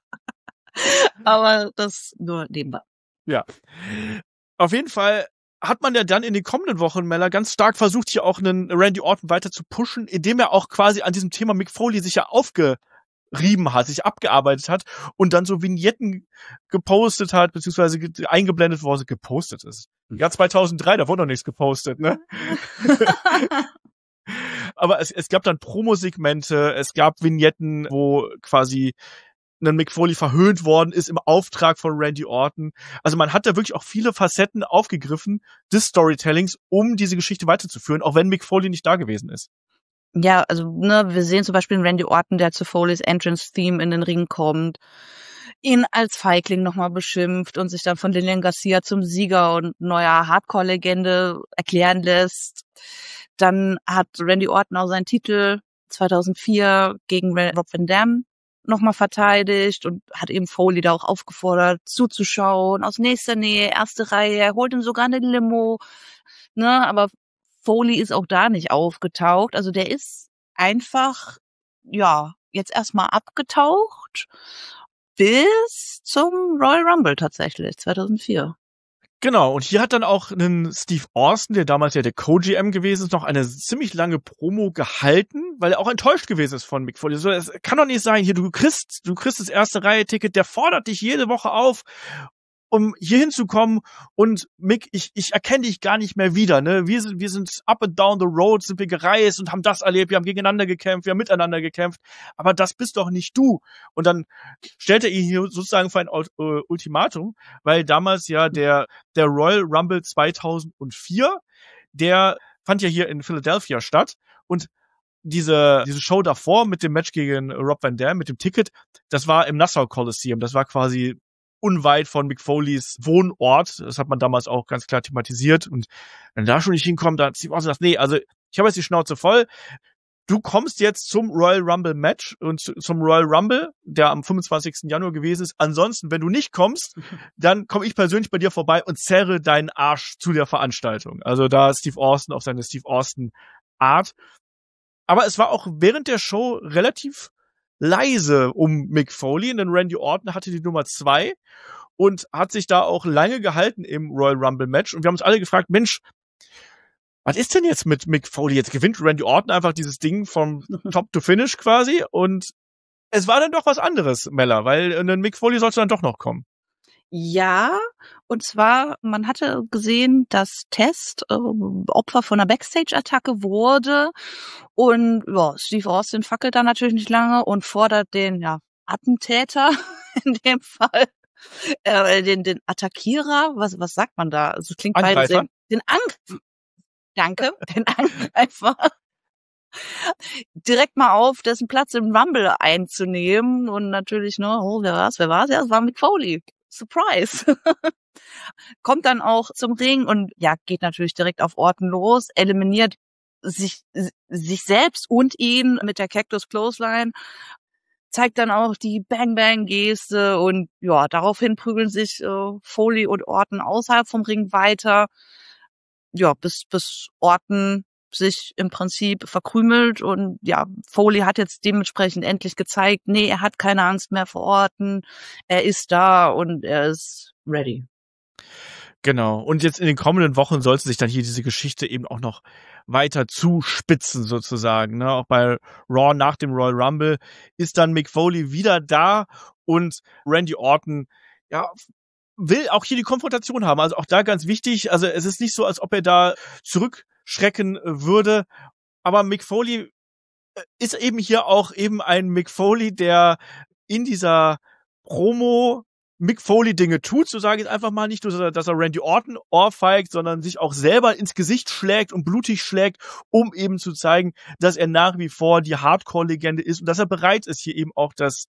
Aber das nur nebenbei. Ja. Auf jeden Fall hat man ja dann in den kommenden Wochen, Mella, ganz stark versucht, hier auch einen Randy Orton weiter zu pushen, indem er auch quasi an diesem Thema Mick Foley sich ja aufgerieben hat, sich abgearbeitet hat und dann so Vignetten gepostet hat, beziehungsweise ge- eingeblendet, wo er gepostet ist. Im Jahr zweitausenddrei, da wurde noch nichts gepostet, ne? Aber es, es gab dann Promosegmente, es gab Vignetten, wo quasi ein Mick Foley verhöhnt worden ist im Auftrag von Randy Orton. Also man hat da wirklich auch viele Facetten aufgegriffen des Storytellings, um diese Geschichte weiterzuführen, auch wenn Mick Foley nicht da gewesen ist. Ja, also ne, wir sehen zum Beispiel einen Randy Orton, der zu Foleys Entrance-Theme in den Ring kommt, ihn als Feigling nochmal beschimpft und sich dann von Lilian Garcia zum Sieger und neuer Hardcore-Legende erklären lässt. Dann hat Randy Orton auch seinen Titel zweitausendvier gegen Rob Van Dam nochmal verteidigt und hat eben Foley da auch aufgefordert, zuzuschauen, aus nächster Nähe, erste Reihe, er holt ihm sogar eine Limo, ne, aber Foley ist auch da nicht aufgetaucht, also der ist einfach, ja, jetzt erstmal abgetaucht bis zum Royal Rumble tatsächlich, zweitausendvier. Genau, und hier hat dann auch einen Steve Austin, der damals ja der Co-G M gewesen ist, noch eine ziemlich lange Promo gehalten, weil er auch enttäuscht gewesen ist von Mick Foley. So, es kann doch nicht sein, hier, du kriegst, du kriegst das erste Reihe-Ticket, der fordert dich jede Woche auf, um hier hinzukommen und Mick, ich, ich erkenne dich gar nicht mehr wieder, ne? Wir sind, wir sind up and down the road, sind wir gereist und haben das erlebt, wir haben gegeneinander gekämpft, wir haben miteinander gekämpft, aber das bist doch nicht du. Und dann stellt er ihn hier sozusagen vor ein uh, Ultimatum, weil damals ja der, der Royal Rumble zweitausendvier, der fand ja hier in Philadelphia statt und diese, diese Show davor mit dem Match gegen Rob Van Dam, mit dem Ticket, das war im Nassau Coliseum, das war quasi unweit von Mick Foleys Wohnort. Das hat man damals auch ganz klar thematisiert. Und wenn da schon nicht hinkommt, da hat Steve Austin gesagt, nee, also ich habe jetzt die Schnauze voll. Du kommst jetzt zum Royal Rumble Match und zum Royal Rumble, der am fünfundzwanzigsten Januar gewesen ist. Ansonsten, wenn du nicht kommst, dann komme ich persönlich bei dir vorbei und zerre deinen Arsch zu der Veranstaltung. Also da Steve Austin auf seine Steve Austin Art. Aber es war auch während der Show relativ leise um Mick Foley, denn Randy Orton hatte die Nummer zwei und hat sich da auch lange gehalten im Royal Rumble Match und wir haben uns alle gefragt, Mensch, was ist denn jetzt mit Mick Foley? Jetzt gewinnt Randy Orton einfach dieses Ding vom Top to Finish quasi und es war dann doch was anderes, Mella, weil ein Mick Foley sollte dann doch noch kommen. Ja, und zwar, man hatte gesehen, dass Test äh, Opfer von einer Backstage-Attacke wurde und ja, Steve Austin fackelt da natürlich nicht lange und fordert den ja Attentäter in dem Fall, äh, den den Attackierer, was was sagt man da? Also klingt beides sehr, den Angriff. danke, den Angreifer direkt mal auf, dessen Platz im Rumble einzunehmen. Und natürlich, ne, oh, wer war's, wer war's? Ja, es war Mick Foley. Surprise. Kommt dann auch zum Ring und ja, geht natürlich direkt auf Orton los, eliminiert sich, sich selbst und ihn mit der Cactus Clothesline, zeigt dann auch die Bang-Bang-Geste und ja, daraufhin prügeln sich äh, Foley und Orton außerhalb vom Ring weiter. Ja, bis, bis Orton sich im Prinzip verkrümelt und ja, Foley hat jetzt dementsprechend endlich gezeigt, nee, er hat keine Angst mehr vor Orton, er ist da und er ist ready. Genau. Und jetzt in den kommenden Wochen sollte sich dann hier diese Geschichte eben auch noch weiter zuspitzen sozusagen. Ne? Auch bei Raw nach dem Royal Rumble ist dann Mick Foley wieder da und Randy Orton, ja, will auch hier die Konfrontation haben. Also auch da ganz wichtig. Also es ist nicht so, als ob er da zurückschrecken würde. Aber Mick Foley ist eben hier auch eben ein Mick Foley, der in dieser Promo Mick Foley Dinge tut, so sage ich einfach mal, nicht nur, dass er Randy Orton ohrfeigt, sondern sich auch selber ins Gesicht schlägt und blutig schlägt, um eben zu zeigen, dass er nach wie vor die Hardcore-Legende ist und dass er bereit ist, hier eben auch das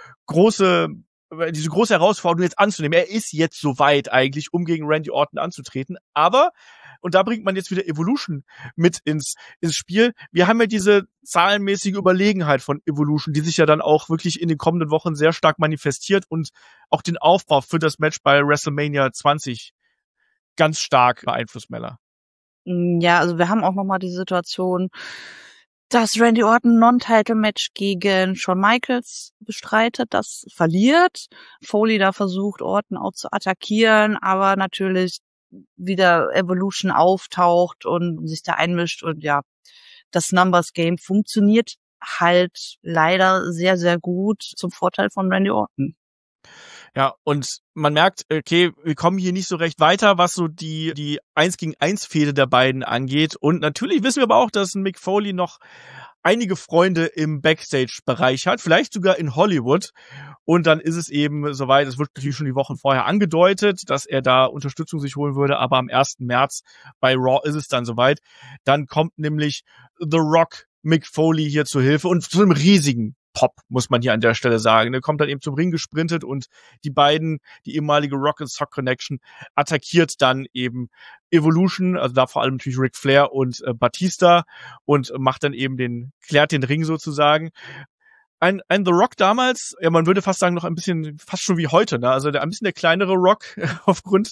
große, diese große Herausforderung jetzt anzunehmen. Er ist jetzt soweit eigentlich, um gegen Randy Orton anzutreten, aber und da bringt man jetzt wieder Evolution mit ins, ins Spiel. Wir haben ja diese zahlenmäßige Überlegenheit von Evolution, die sich ja dann auch wirklich in den kommenden Wochen sehr stark manifestiert und auch den Aufbau für das Match bei WrestleMania zwanzig ganz stark beeinflusst, Mella. Ja, also wir haben auch nochmal die Situation, dass Randy Orton ein Non-Title-Match gegen Shawn Michaels bestreitet, das verliert. Foley da versucht, Orton auch zu attackieren, aber natürlich wieder Evolution auftaucht und sich da einmischt und ja, das Numbers Game funktioniert halt leider sehr, sehr gut zum Vorteil von Randy Orton. Ja, und man merkt, okay, wir kommen hier nicht so recht weiter, was so die die eins gegen eins Fehde der beiden angeht. Und natürlich wissen wir aber auch, dass Mick Foley noch einige Freunde im Backstage-Bereich hat, vielleicht sogar in Hollywood. Und dann ist es eben soweit, es wird natürlich schon die Wochen vorher angedeutet, dass er da Unterstützung sich holen würde, aber am ersten März bei Raw ist es dann soweit. Dann kommt nämlich The Rock Mick Foley hier zur Hilfe und zu einem riesigen Pop, muss man hier an der Stelle sagen. Er kommt dann eben zum Ring gesprintet und die beiden, die ehemalige Rock and Sock Connection, attackiert dann eben Evolution, also da vor allem natürlich Ric Flair und äh, Batista und macht dann eben den, klärt den Ring sozusagen. Ein, ein The Rock damals, ja, man würde fast sagen, noch ein bisschen, fast schon wie heute, ne? Also der, ein bisschen der kleinere Rock aufgrund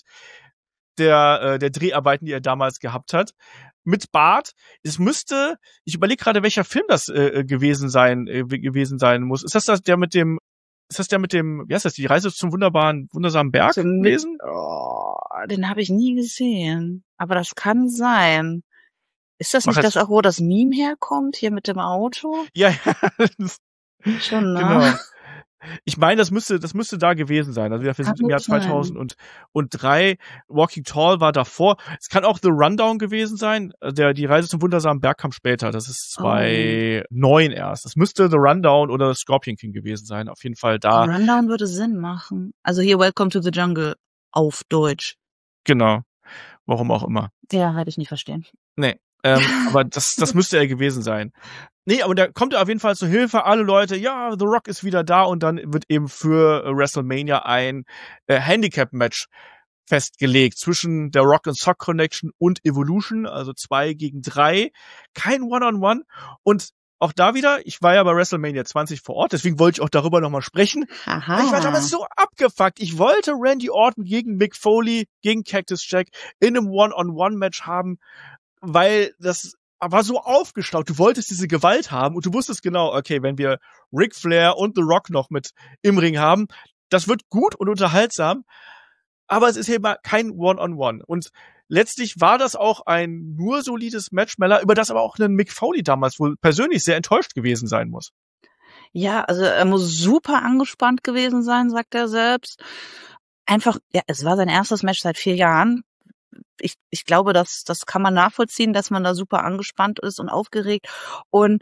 der, äh, der Dreharbeiten, die er damals gehabt hat. Mit Bart. Es müsste, ich überlege gerade, welcher Film das äh, gewesen sein, äh, gewesen sein muss. Ist das das der mit dem, ist das der mit dem, wie heißt das, die Reise zum wunderbaren, wundersamen Berg Zum gewesen? Oh, den habe ich nie gesehen. Aber das kann sein. Ist das Mach nicht jetzt- das auch, wo das Meme herkommt, hier mit dem Auto? Ja, ja. Schon, ne? Genau. Ich meine, das müsste, das müsste da gewesen sein. Also wir sind Kann im Jahr gut sein. zweitausenddrei. Walking Tall war davor. Es kann auch The Rundown gewesen sein. Der, die Reise zum wundersamen Berg kam später. Das ist zweitausendneun erst. Das müsste The Rundown oder Scorpion King gewesen sein. Auf jeden Fall da. Rundown würde Sinn machen. Also hier Welcome to the Jungle auf Deutsch. Genau. Warum auch immer. Ja, hätte ich nicht verstehen. Nee. Ähm, aber das, das müsste er gewesen sein. Nee, aber da kommt er auf jeden Fall zur Hilfe. Alle Leute, ja, The Rock ist wieder da und dann wird eben für äh, WrestleMania ein äh, Handicap-Match festgelegt zwischen der Rock and Sock Connection und Evolution, also zwei gegen drei. Kein One-on-One. Und auch da wieder, ich war ja bei WrestleMania zwanzig vor Ort, deswegen wollte ich auch darüber nochmal sprechen. Aha. Ich war damals so abgefuckt. Ich wollte Randy Orton gegen Mick Foley, gegen Cactus Jack in einem One-on-One-Match haben, weil das war so aufgestaut. Du wolltest diese Gewalt haben und du wusstest genau, okay, wenn wir Ric Flair und The Rock noch mit im Ring haben, das wird gut und unterhaltsam, aber es ist eben kein One-on-One. Und letztlich war das auch ein nur solides Match, Mella, über das aber auch ein Mick Foley damals wohl persönlich sehr enttäuscht gewesen sein muss. Ja, also er muss super angespannt gewesen sein, sagt er selbst. Einfach, ja, es war sein erstes Match seit vier Jahren. Ich, ich glaube, das, das kann man nachvollziehen, dass man da super angespannt ist und aufgeregt. Und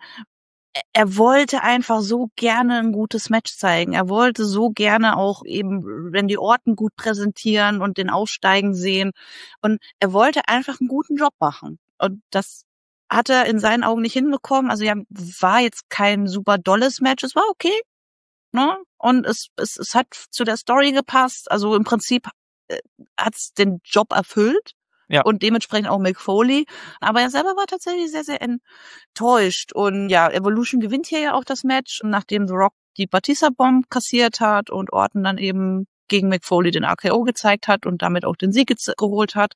er wollte einfach so gerne ein gutes Match zeigen. Er wollte so gerne auch eben Randy Orton gut präsentieren und den aufsteigen sehen. Und er wollte einfach einen guten Job machen. Und das hat er in seinen Augen nicht hinbekommen. Also ja, war jetzt kein super dolles Match. Es war okay, ne? Und es, es, es hat zu der Story gepasst. Also im Prinzip äh, hat's den Job erfüllt. Ja. Und dementsprechend auch Mick Foley. Aber er selber war tatsächlich sehr, sehr enttäuscht. Und ja, Evolution gewinnt hier ja auch das Match, nachdem The Rock die Batista-Bomb kassiert hat und Orton dann eben gegen Mick Foley den R K O gezeigt hat und damit auch den Sieg ge- geholt hat.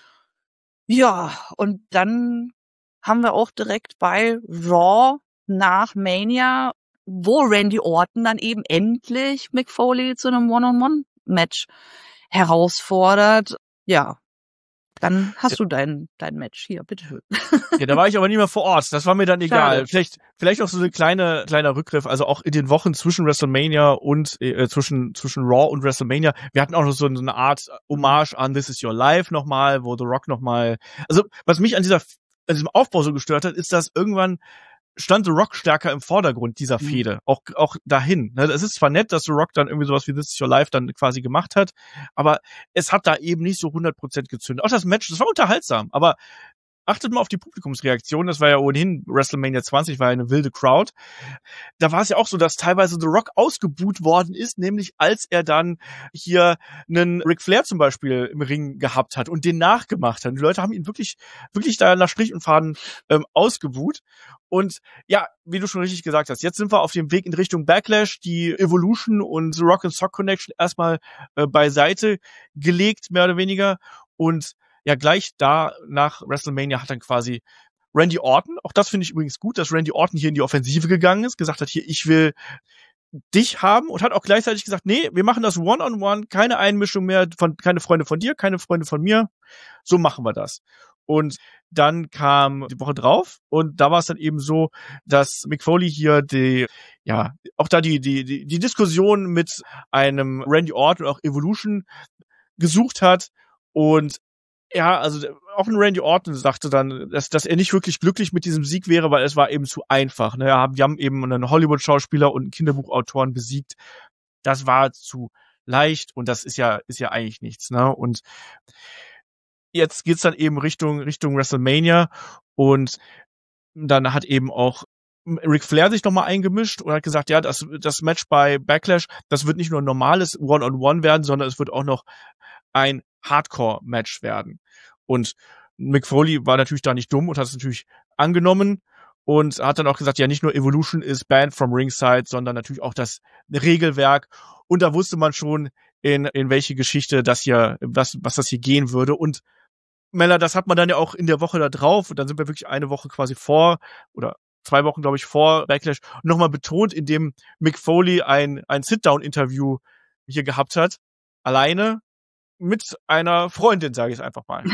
Ja, und dann haben wir auch direkt bei Raw nach Mania, wo Randy Orton dann eben endlich Mick Foley zu einem One-on-One-Match herausfordert. Ja, dann hast ja. du dein dein Match hier, bitteschön. Ja, da war ich aber nicht mehr vor Ort. Das war mir dann egal. Schade. Vielleicht vielleicht auch so eine kleine kleiner Rückgriff. Also auch in den Wochen zwischen WrestleMania und äh, zwischen zwischen Raw und WrestleMania. Wir hatten auch noch so eine Art Hommage an This Is Your Life nochmal, wo The Rock nochmal. Also was mich an dieser an diesem Aufbau so gestört hat, ist, dass irgendwann stand The Rock stärker im Vordergrund dieser Fehde, mhm. auch auch dahin. Es ist zwar nett, dass The Rock dann irgendwie sowas wie This Is Your Life dann quasi gemacht hat, aber es hat da eben nicht so hundert Prozent gezündet. Auch das Match, das war unterhaltsam, aber achtet mal auf die Publikumsreaktion, das war ja ohnehin WrestleMania zwanzig, war ja eine wilde Crowd. Da war es ja auch so, dass teilweise The Rock ausgebuht worden ist, nämlich als er dann hier einen Ric Flair zum Beispiel im Ring gehabt hat und den nachgemacht hat. Die Leute haben ihn wirklich, wirklich da nach Strich und Faden ähm, ausgebuht. Und ja, wie du schon richtig gesagt hast, jetzt sind wir auf dem Weg in Richtung Backlash, die Evolution und The Rock and Sock Connection erstmal äh, beiseite gelegt, mehr oder weniger. Und ja, gleich da nach WrestleMania hat dann quasi Randy Orton, auch das finde ich übrigens gut, dass Randy Orton hier in die Offensive gegangen ist, gesagt hat, hier, ich will dich haben und hat auch gleichzeitig gesagt, nee, wir machen das One-on-One, keine Einmischung mehr, von keine Freunde von dir, keine Freunde von mir, so machen wir das. Und dann kam die Woche drauf und da war es dann eben so, dass Mick Foley hier die, ja, auch da die, die, die, die Diskussion mit einem Randy Orton und auch Evolution gesucht hat und ja, also auch ein Randy Orton sagte dann, dass, dass er nicht wirklich glücklich mit diesem Sieg wäre, weil es war eben zu einfach. Ne? Wir haben eben einen Hollywood-Schauspieler und einen Kinderbuchautoren besiegt. Das war zu leicht und das ist ja ist ja eigentlich nichts. Ne? Und jetzt geht's dann eben Richtung Richtung WrestleMania und dann hat eben auch Ric Flair sich nochmal eingemischt und hat gesagt, ja, das, das Match bei Backlash, das wird nicht nur ein normales One-on-One werden, sondern es wird auch noch ein Hardcore-Match werden. Und Mick Foley war natürlich da nicht dumm und hat es natürlich angenommen und hat dann auch gesagt, ja, nicht nur Evolution ist banned from ringside, sondern natürlich auch das Regelwerk. Und da wusste man schon, in, in welche Geschichte das hier, was, was das hier gehen würde. Und Mella, das hat man dann ja auch in der Woche da drauf. Und dann sind wir wirklich eine Woche quasi vor, oder zwei Wochen, glaube ich, vor Backlash, nochmal betont, indem Mick Foley ein, ein Sit-Down-Interview hier gehabt hat. Alleine mit einer Freundin, sage ich es einfach mal.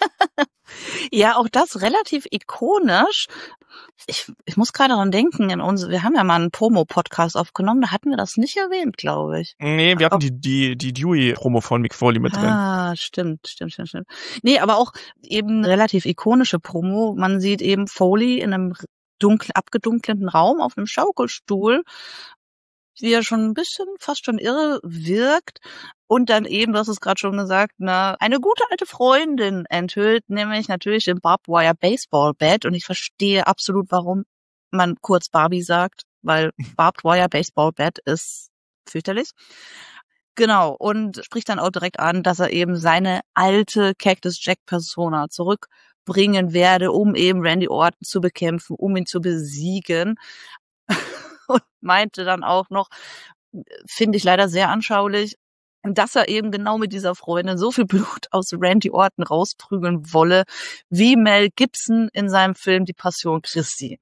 Ja, auch das relativ ikonisch. Ich, ich muss gerade daran denken, in uns, wir haben ja mal einen Promo-Podcast aufgenommen, da hatten wir das nicht erwähnt, glaube ich. Nee, wir hatten die, die, die Dewey-Promo von Mick Foley mit drin. Ah, stimmt, stimmt, stimmt, stimmt. Nee, aber auch eben relativ ikonische Promo. Man sieht eben Foley in einem dunkel, abgedunkelten Raum auf einem Schaukelstuhl, wie er schon ein bisschen, fast schon irre wirkt und dann eben, du hast es gerade schon gesagt, eine, eine gute alte Freundin enthüllt, nämlich natürlich den Barbed Wire Baseball Bat und ich verstehe absolut, warum man kurz Barbie sagt, weil Barbed Wire Baseball Bat ist fürchterlich. Genau, und spricht dann auch direkt an, dass er eben seine alte Cactus Jack Persona zurückbringen werde, um eben Randy Orton zu bekämpfen, um ihn zu besiegen. Und meinte dann auch noch, finde ich leider sehr anschaulich, dass er eben genau mit dieser Freundin so viel Blut aus Randy Orton rausprügeln wolle, wie Mel Gibson in seinem Film Die Passion Christi.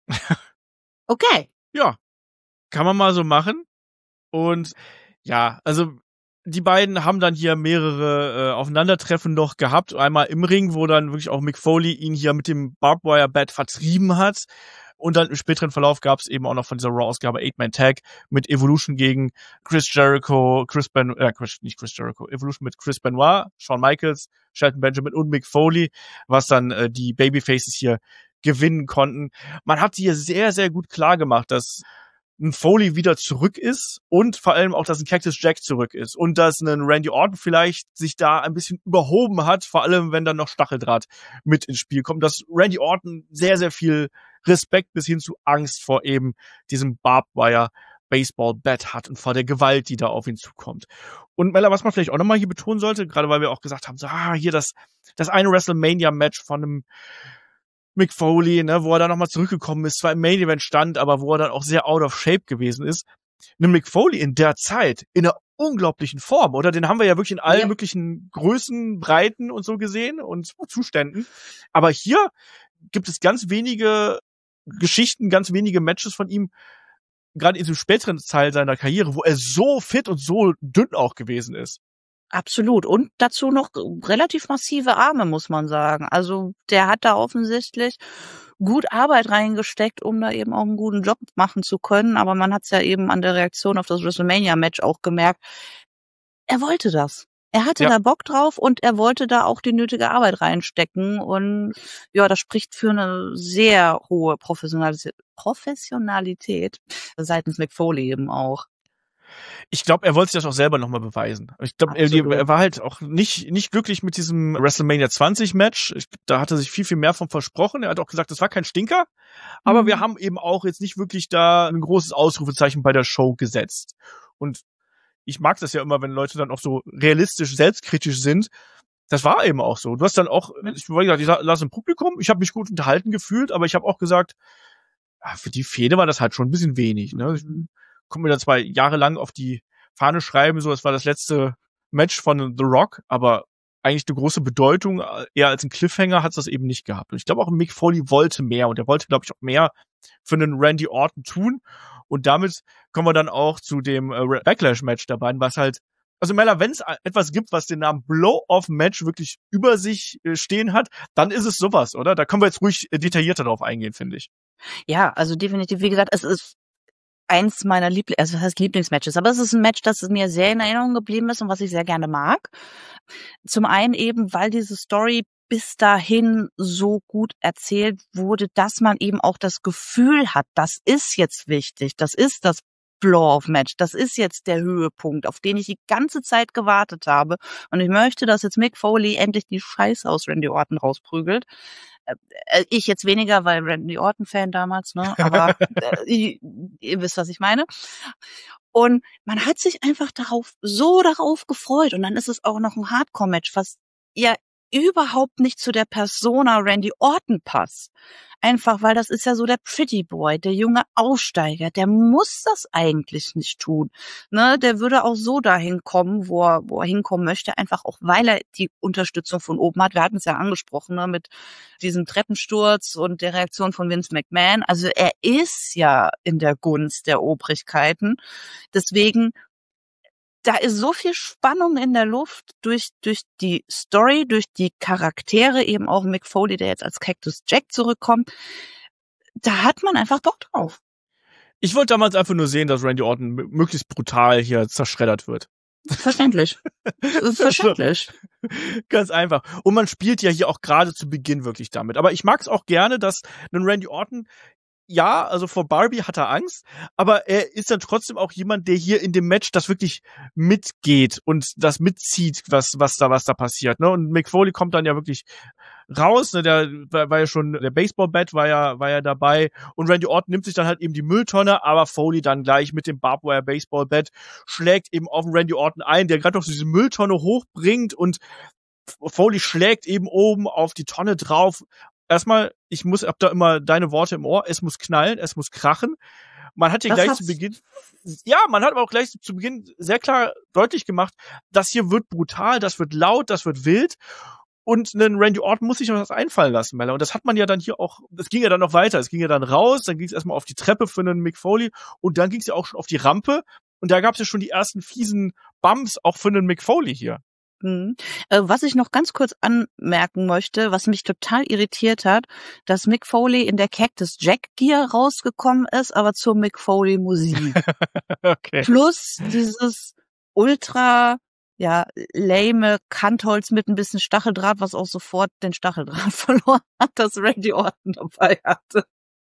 Okay. Ja, kann man mal so machen. Und ja, also die beiden haben dann hier mehrere äh, Aufeinandertreffen noch gehabt. Einmal im Ring, wo dann wirklich auch Mick Foley ihn hier mit dem Barbed Wire Bat vertrieben hat. Und dann im späteren Verlauf gab es eben auch noch von dieser Raw-Ausgabe Eight-Man-Tag mit Evolution gegen Chris Jericho, Chris Ben, äh, Chris, nicht Chris Jericho, Evolution mit Chris Benoit, Shawn Michaels, Shelton Benjamin und Mick Foley, was dann äh, die Babyfaces hier gewinnen konnten. Man hat hier sehr, sehr gut klar gemacht, dass ein Foley wieder zurück ist und vor allem auch, dass ein Cactus Jack zurück ist und dass ein Randy Orton vielleicht sich da ein bisschen überhoben hat, vor allem wenn dann noch Stacheldraht mit ins Spiel kommt, dass Randy Orton sehr, sehr viel Respekt bis hin zu Angst vor eben diesem Barbed Wire Baseball Bat hat und vor der Gewalt, die da auf ihn zukommt. Und Mella, was man vielleicht auch nochmal hier betonen sollte, gerade weil wir auch gesagt haben, so, ah, hier das, das eine WrestleMania-Match von einem Mick Foley, ne, wo er dann nochmal zurückgekommen ist, zwar im Main Event stand, aber wo er dann auch sehr out of shape gewesen ist. Eine Mick Foley in der Zeit, in einer unglaublichen Form, oder? Den haben wir ja wirklich in allen ja. möglichen Größen, Breiten und so gesehen und Zuständen. Aber hier gibt es ganz wenige Geschichten, ganz wenige Matches von ihm, gerade in diesem späteren Teil seiner Karriere, wo er so fit und so dünn auch gewesen ist. Absolut. Und dazu noch relativ massive Arme, muss man sagen. Also der hat da offensichtlich gut Arbeit reingesteckt, um da eben auch einen guten Job machen zu können. Aber man hat es ja eben an der Reaktion auf das WrestleMania-Match auch gemerkt. Er wollte das. Er hatte ja. da Bock drauf und er wollte da auch die nötige Arbeit reinstecken. Und ja, das spricht für eine sehr hohe Professionalität, Professionalität seitens Mick Foley eben auch. Ich glaube, er wollte sich das auch selber nochmal beweisen. Ich glaube, er, er war halt auch nicht nicht glücklich mit diesem WrestleMania zwanzig Match. Ich, da hat er sich viel, viel mehr von versprochen. Er hat auch gesagt, das war kein Stinker. Aber mhm. wir haben eben auch jetzt nicht wirklich da ein großes Ausrufezeichen bei der Show gesetzt. Und ich mag das ja immer, wenn Leute dann auch so realistisch, selbstkritisch sind. Das war eben auch so. Du hast dann auch, ich war gesagt, ich saß im Publikum, ich habe mich gut unterhalten gefühlt, aber ich habe auch gesagt, ja, für die Fehde war das halt schon ein bisschen wenig. Ne? Ich konnte mir da zwei Jahre lang auf die Fahne schreiben, so, es war das letzte Match von The Rock, aber eigentlich eine große Bedeutung, eher als ein Cliffhanger hat es das eben nicht gehabt. Und ich glaube auch Mick Foley wollte mehr und er wollte, glaube ich, auch mehr für einen Randy Orton tun. Und damit kommen wir dann auch zu dem äh, Backlash-Match dabei, was halt, also Mella, wenn es etwas gibt, was den Namen Blow-Off-Match wirklich über sich äh, stehen hat, dann ist es sowas, oder? Da können wir jetzt ruhig äh, detaillierter drauf eingehen, finde ich. Ja, also definitiv, wie gesagt, es ist eins meiner Liebling, also was heißt Lieblingsmatches, aber es ist ein Match, das mir sehr in Erinnerung geblieben ist und was ich sehr gerne mag. Zum einen eben, weil diese Story bis dahin so gut erzählt wurde, dass man eben auch das Gefühl hat, das ist jetzt wichtig, das ist das Blow-Off-Match, das ist jetzt der Höhepunkt, auf den ich die ganze Zeit gewartet habe und ich möchte, dass jetzt Mick Foley endlich die Scheiße aus Randy Orton rausprügelt. Ich jetzt weniger, weil Randy Orton-Fan damals, ne, aber äh, ihr, ihr wisst, was ich meine. Und man hat sich einfach darauf, so darauf gefreut und dann ist es auch noch ein Hardcore-Match, was ja überhaupt nicht zu der Persona Randy Orton passt. Einfach, weil das ist ja so der Pretty Boy, der junge Aufsteiger, der muss das eigentlich nicht tun. Ne, der würde auch so dahin kommen, wo er, wo er hinkommen möchte, einfach auch, weil er die Unterstützung von oben hat. Wir hatten es ja angesprochen, ne, mit diesem Treppensturz und der Reaktion von Vince McMahon. Also er ist ja in der Gunst der Obrigkeiten. Deswegen, da ist so viel Spannung in der Luft durch durch die Story, durch die Charaktere, eben auch Mick Foley, der jetzt als Cactus Jack zurückkommt. Da hat man einfach Bock drauf. Ich wollte damals einfach nur sehen, dass Randy Orton möglichst brutal hier zerschreddert wird. Verständlich. Verständlich. Ganz einfach. Und man spielt ja hier auch gerade zu Beginn wirklich damit. Aber ich mag es auch gerne, dass ein Randy Orton, ja, also vor Barbie hat er Angst, aber er ist dann trotzdem auch jemand, der hier in dem Match das wirklich mitgeht und das mitzieht, was was da was da passiert, ne? Und Mick Foley kommt dann ja wirklich raus, ne? Der war, war ja schon, der Baseball-Bat war ja war ja dabei und Randy Orton nimmt sich dann halt eben die Mülltonne, aber Foley dann gleich mit dem Barbed Wire Baseball-Bat schlägt eben auf den Randy Orton ein, der gerade noch so diese Mülltonne hochbringt und Foley schlägt eben oben auf die Tonne drauf. Erstmal, ich muss, hab da immer deine Worte im Ohr, es muss knallen, es muss krachen. Man hat hier das gleich zu Beginn, ja, man hat aber auch gleich zu Beginn sehr klar deutlich gemacht, das hier wird brutal, das wird laut, das wird wild. Und ein Randy Orton muss sich noch was einfallen lassen, Mella. Und das hat man ja dann hier auch, das ging ja dann noch weiter. Es ging ja dann raus, dann ging es erstmal auf die Treppe für einen Mick Foley und dann ging es ja auch schon auf die Rampe. Und da gab es ja schon die ersten fiesen Bumps auch für einen Mick Foley hier. Hm. Äh, was ich noch ganz kurz anmerken möchte, was mich total irritiert hat, dass Mick Foley in der Cactus Jack Gear rausgekommen ist, aber zur Mick Foley Musik. Okay. Plus dieses ultra, ja, lame Kantholz mit ein bisschen Stacheldraht, was auch sofort den Stacheldraht verloren hat, das Randy Orton dabei hatte.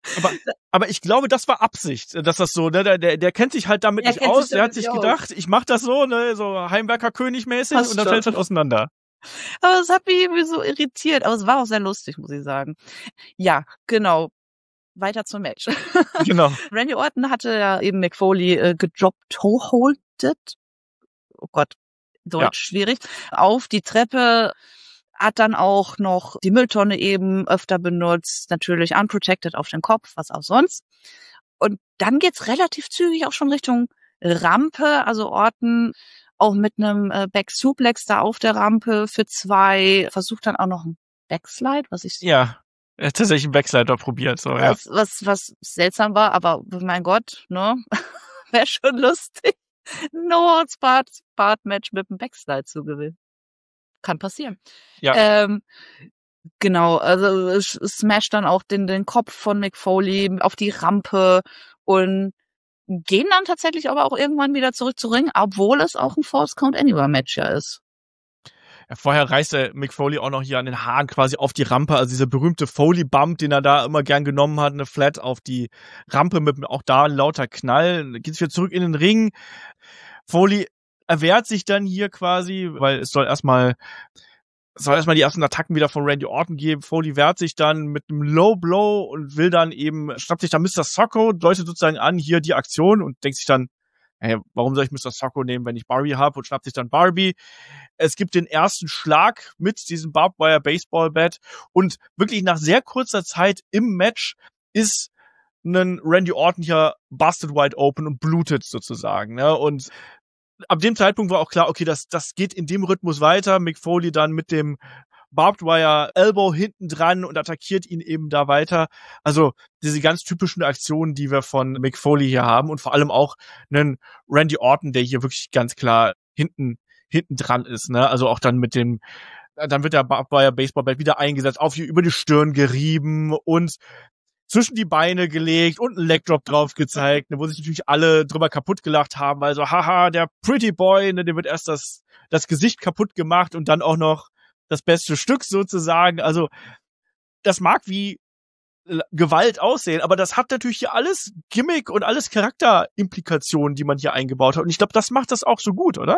Aber, aber ich glaube, das war Absicht, dass das so, ne, der, der, der kennt sich halt damit Der nicht kennt aus, sich der hat damit sich nicht aus. gedacht, ich mach das so, ne, so Heimwerker-König-mäßig Passt und dann schon. fällt's halt auseinander. Aber es hat mich irgendwie so irritiert, aber es war auch sehr lustig, muss ich sagen. Ja, genau. Weiter zum Match. Genau. Randy Orton hatte ja eben Mick Foley äh, gedroppt-holdet. Oh Gott, Deutsch Ja. schwierig. Auf die Treppe, hat dann auch noch die Mülltonne eben öfter benutzt, natürlich unprotected auf den Kopf, was auch sonst. Und dann geht's relativ zügig auch schon Richtung Rampe, also Orton auch mit einem äh, Back-Suplex da auf der Rampe für zwei, versucht dann auch noch ein Backslide, was ich Ja, er hat tatsächlich einen Backslider probiert, so, ja. was, was, was seltsam war, aber mein Gott, ne, wäre schon lustig, No Spart, Spart Match mit einem Backslide zu gewinnen. Kann passieren. Ja. Ähm, genau, also es smasht dann auch den, den Kopf von Mick Foley auf die Rampe und gehen dann tatsächlich aber auch irgendwann wieder zurück zu Ring, obwohl es auch ein False Count Anywhere Match ja ist. Ja, vorher reißt der Mick Foley auch noch hier an den Haaren quasi auf die Rampe, also dieser berühmte Foley-Bump, den er da immer gern genommen hat, eine Flat auf die Rampe mit auch da ein lauter Knall. Dann geht's wieder zurück in den Ring. Foley erwehrt sich dann hier quasi, weil es soll erstmal es soll erstmal die ersten Attacken wieder von Randy Orton geben. Foley wehrt sich dann mit einem Low Blow und will dann eben, schnappt sich dann Mister Socko, deutet sozusagen an, hier die Aktion und denkt sich dann, hey, warum soll ich Mister Socko nehmen, wenn ich Barbie habe, und schnappt sich dann Barbie. Es gibt den ersten Schlag mit diesem Barbed Wire Baseball Bat und wirklich nach sehr kurzer Zeit im Match ist ein Randy Orton hier busted wide open und blutet sozusagen, ne, und ab dem Zeitpunkt war auch klar, okay, das, das geht in dem Rhythmus weiter. Mick Foley dann mit dem Barbed Wire Elbow hinten dran und attackiert ihn eben da weiter. Also diese ganz typischen Aktionen, die wir von Mick Foley hier haben und vor allem auch einen Randy Orton, der hier wirklich ganz klar hinten hinten dran ist, ne? Also auch dann mit dem, dann wird der Barbed Wire Baseball Bat wieder eingesetzt, auf hier über die Stirn gerieben und zwischen die Beine gelegt und einen Legdrop drauf gezeigt, ne, wo sich natürlich alle drüber kaputt gelacht haben, weil so, haha, der Pretty Boy, ne, dem wird erst das, das Gesicht kaputt gemacht und dann auch noch das beste Stück sozusagen. Also, das mag wie Gewalt aussehen, aber das hat natürlich hier alles Gimmick und alles Charakterimplikationen, die man hier eingebaut hat. Und ich glaube, das macht das auch so gut, oder?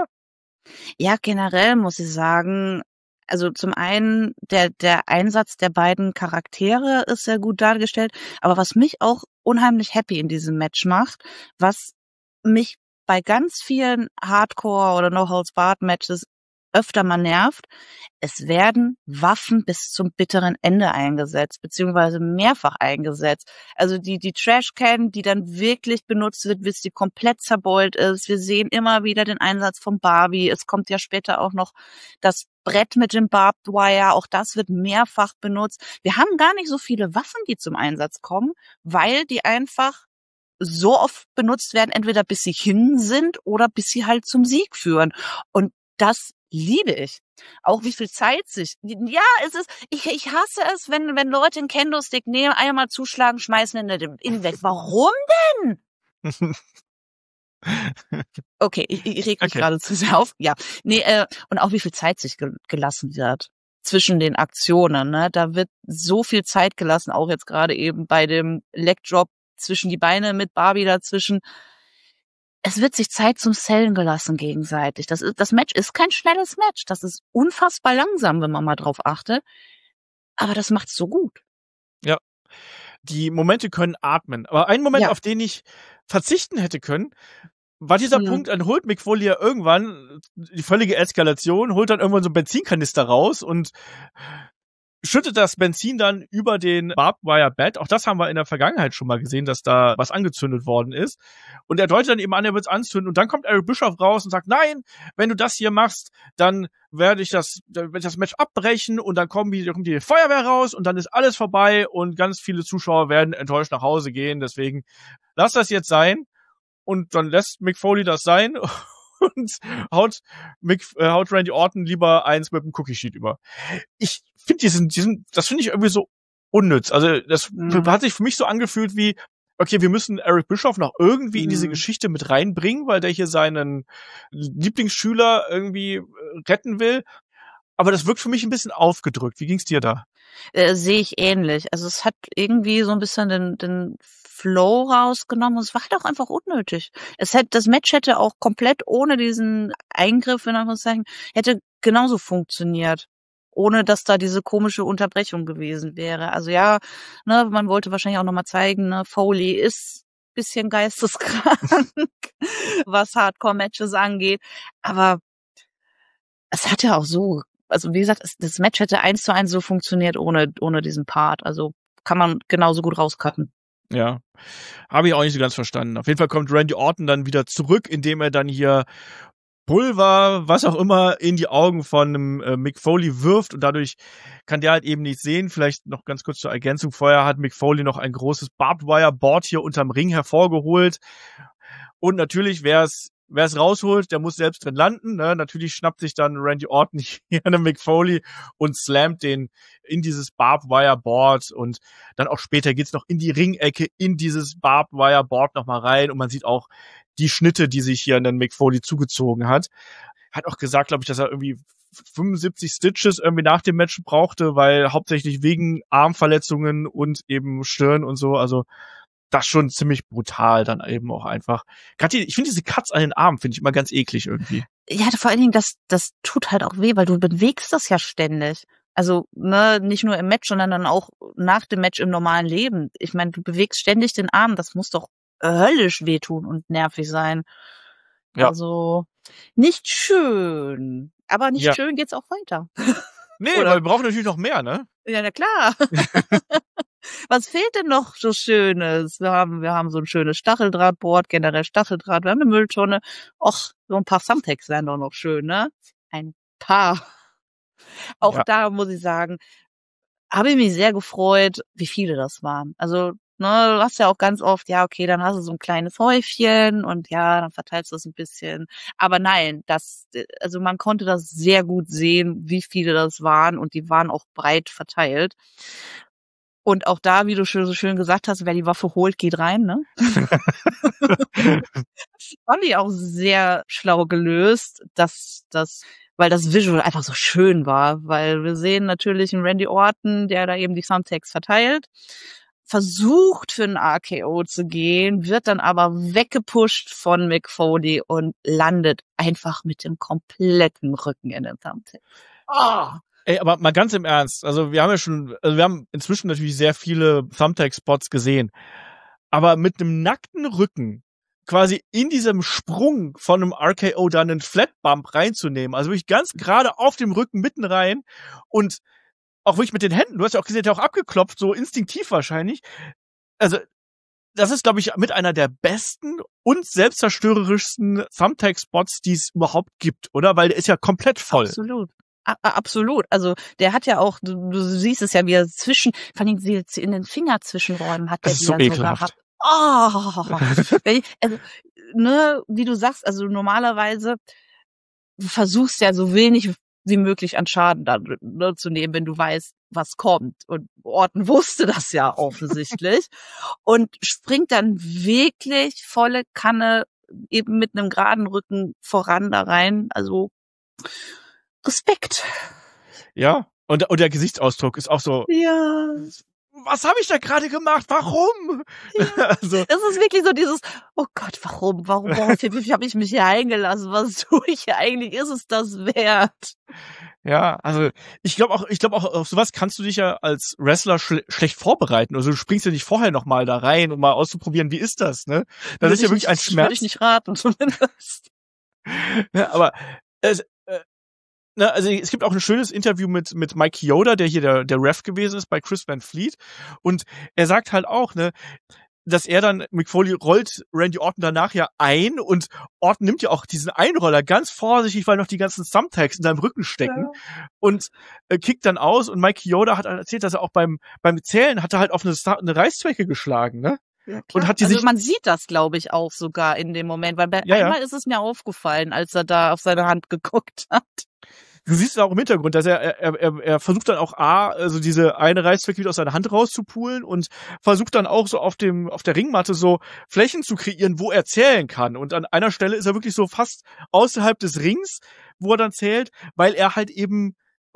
Ja, generell muss ich sagen, also zum einen der der Einsatz der beiden Charaktere ist sehr gut dargestellt, aber was mich auch unheimlich happy in diesem Match macht, was mich bei ganz vielen Hardcore- oder No-Holds-Barred-Matches öfter mal nervt, es werden Waffen bis zum bitteren Ende eingesetzt, beziehungsweise mehrfach eingesetzt. Also die die Trashcan, die dann wirklich benutzt wird, bis sie komplett zerbeult ist. Wir sehen immer wieder den Einsatz von Barbie. Es kommt ja später auch noch das Brett mit dem Barbed Wire. Auch das wird mehrfach benutzt. Wir haben gar nicht so viele Waffen, die zum Einsatz kommen, weil die einfach so oft benutzt werden, entweder bis sie hin sind oder bis sie halt zum Sieg führen. Und das liebe ich. Auch wie viel Zeit sich, ja, es ist, ich, ich hasse es, wenn, wenn Leute einen Kendo-Stick nehmen, einmal zuschlagen, schmeißen in den, in den weg. Warum denn? Okay, ich, ich reg mich Okay. gerade zu sehr auf. Ja, nee, äh, und auch wie viel Zeit sich ge- gelassen wird zwischen den Aktionen, ne? Da wird so viel Zeit gelassen, auch jetzt gerade eben bei dem Leg-Drop zwischen die Beine mit Barbie dazwischen. Es wird sich Zeit zum Sellen gelassen gegenseitig. Das ist, das Match ist kein schnelles Match. Das ist unfassbar langsam, wenn man mal drauf achtet. Aber das macht's so gut. Ja. Die Momente können atmen. Aber ein Moment, Ja. auf den ich verzichten hätte können, war dieser Mhm. Punkt, dann holt Mick Foley ja irgendwann die völlige Eskalation, holt dann irgendwann so einen Benzinkanister raus und schüttet das Benzin dann über den Barbed Wire Bat. Auch das haben wir in der Vergangenheit schon mal gesehen, dass da was angezündet worden ist. Und er deutet dann eben an, er wird es anzünden. Und dann kommt Eric Bischoff raus und sagt, nein, wenn du das hier machst, dann werde ich das, dann werde ich das Match abbrechen und dann kommen die, dann kommt die Feuerwehr raus und dann ist alles vorbei und ganz viele Zuschauer werden enttäuscht nach Hause gehen. Deswegen lass das jetzt sein. Und dann lässt Mick Foley das sein und haut, Mick, äh, haut Randy Orton lieber eins mit dem Cookie-Sheet über. Ich finde diesen, diesen, das finde ich irgendwie so unnütz. Also das Mhm. hat sich für mich so angefühlt wie, okay, wir müssen Eric Bischoff noch irgendwie in diese Mhm. Geschichte mit reinbringen, weil der hier seinen Lieblingsschüler irgendwie retten will. aber das wirkt für mich ein bisschen aufgedrückt. Wie ging's dir da? Äh, sehe ich ähnlich. Also es hat irgendwie so ein bisschen den, den Flow rausgenommen und es war halt auch einfach unnötig. Es hätte, das Match hätte auch komplett ohne diesen Eingriff, in Anführungszeichen, hätte genauso funktioniert. Ohne dass da diese komische Unterbrechung gewesen wäre. Also ja, ne, man wollte wahrscheinlich auch nochmal zeigen, ne, Foley ist ein bisschen geisteskrank, was Hardcore-Matches angeht. Aber es hat ja auch so, also wie gesagt, es, das Match hätte eins zu eins so funktioniert ohne, ohne diesen Part. Also kann man genauso gut rauscutten. Ja, habe ich auch nicht so ganz verstanden. Auf jeden Fall kommt Randy Orton dann wieder zurück, indem er dann hier Pulver, was auch immer, in die Augen von einem äh, Mick Foley wirft und dadurch kann der halt eben nicht sehen. Vielleicht noch ganz kurz zur Ergänzung. Vorher hat Mick Foley noch ein großes Barbed Wire Board hier unterm Ring hervorgeholt. Und natürlich, wer es wer es rausholt, der muss selbst drin landen. Ne? Natürlich schnappt sich dann Randy Orton hier einen Mick Foley und slammt den in dieses Barbed Wire Board. Und dann auch später geht's noch in die Ringecke, in dieses Barbed Wire Board nochmal rein. Und man sieht auch die Schnitte, die sich hier an den Mick Foley zugezogen hat. Hat auch gesagt, glaube ich, dass er irgendwie fünfundsiebzig Stitches irgendwie nach dem Match brauchte, weil hauptsächlich wegen Armverletzungen und eben Stirn und so. Also das schon ziemlich brutal dann eben auch einfach. Gerade die, ich finde diese Cuts an den Armen finde ich immer ganz eklig irgendwie. Ja, vor allen Dingen, das, das tut halt auch weh, weil du bewegst das ja ständig. Also, ne, nicht nur im Match, sondern dann auch nach dem Match im normalen Leben. Ich meine, du bewegst ständig den Arm, das muss doch höllisch wehtun und nervig sein. Ja. Also, nicht schön. Aber nicht Ja. schön geht's auch weiter. Nee, Oder? weil wir brauchen natürlich noch mehr, ne? Ja, na klar. Was fehlt denn noch so Schönes? Wir haben, wir haben so ein schönes Stacheldrahtboard, generell Stacheldraht, wir haben eine Mülltonne. Och, so ein paar Thumbtacks wären doch noch schön, ne? Ein paar. Auch Ja. da muss ich sagen, habe ich mich sehr gefreut, wie viele das waren. Also, ne, du hast ja auch ganz oft, ja, okay, dann hast du so ein kleines Häufchen und ja, dann verteilst du es ein bisschen. Aber nein, das, also man konnte das sehr gut sehen, wie viele das waren und die waren auch breit verteilt. Und auch da, wie du schön, so schön gesagt hast, wer die Waffe holt, geht rein, ne? Fand ich auch sehr schlau gelöst, dass das, weil das Visual einfach so schön war, weil wir sehen natürlich einen Randy Orton, der da eben die Thumbtacks verteilt, versucht für einen R K O zu gehen, wird dann aber weggepusht von Mick Foley und landet einfach mit dem kompletten Rücken in den Thumbtack. Oh. Ey, aber mal ganz im Ernst, also wir haben ja schon, also wir haben inzwischen natürlich sehr viele Thumbtack-Spots gesehen, aber mit einem nackten Rücken quasi in diesem Sprung von einem R K O dann einen Flatbump reinzunehmen, also wirklich ganz gerade auf dem Rücken mitten rein und auch wirklich mit den Händen, du hast ja auch gesehen, der hat auch abgeklopft, so instinktiv wahrscheinlich, also das ist, glaube ich, mit einer der besten und selbstzerstörerischsten Thumbtack-Spots, die es überhaupt gibt, oder? Weil der ist ja komplett voll. Absolut. Absolut. Also der hat ja auch, du, du siehst es ja, wie er zwischen, vor allem in den Fingerzwischenräumen hat der Das die ist so dann sogar ekelhaft. Oh, also, ne, wie du sagst, also normalerweise du versuchst ja so wenig wie möglich an Schaden da, ne, zu nehmen, wenn du weißt, was kommt. Und Orton wusste das ja offensichtlich und springt dann wirklich volle Kanne eben mit einem geraden Rücken voran da rein. Also Respekt. Ja, und, und der Gesichtsausdruck ist auch so, Ja. was habe ich da gerade gemacht? Warum? Ja. Also, das ist wirklich so dieses, oh Gott, warum, warum, warum wie habe ich mich hier eingelassen? Was tue ich hier eigentlich? Ist es das wert? ja, also ich glaube auch, ich glaube auch auf sowas kannst du dich ja als Wrestler schle schlecht vorbereiten. Also du springst ja nicht vorher noch mal da rein, um mal auszuprobieren, wie ist das, ne? Das Würde ist ja ich wirklich nicht, ein Schmerz. Würde ich nicht raten, zumindest. Ja, aber es, äh, na, also es gibt auch ein schönes Interview mit mit Mike Chioda, der hier der der Ref gewesen ist bei Chris Van Fleet, und er sagt halt auch, ne, dass er dann, Mick Foley rollt Randy Orton danach ja ein und Orton nimmt ja auch diesen Einroller ganz vorsichtig, weil noch die ganzen Thumbtacks in seinem Rücken stecken, ja, und äh, kickt dann aus, und Mike Chioda hat erzählt, dass er auch beim beim Zählen hat er halt auf eine, eine Reißzwecke geschlagen, ne? Ja, und hat die also sich, man sieht das, glaube ich, auch sogar in dem Moment, weil bei ja, einmal ja. ist es mir aufgefallen, als er da auf seine Hand geguckt hat. Du siehst es auch im Hintergrund, dass er, er, er, er versucht dann auch A, also diese eine Reißzwecke wieder aus seiner Hand rauszupulen, und versucht dann auch so auf dem, auf der Ringmatte so Flächen zu kreieren, wo er zählen kann. Und an einer Stelle ist er wirklich so fast außerhalb des Rings, wo er dann zählt, weil er halt eben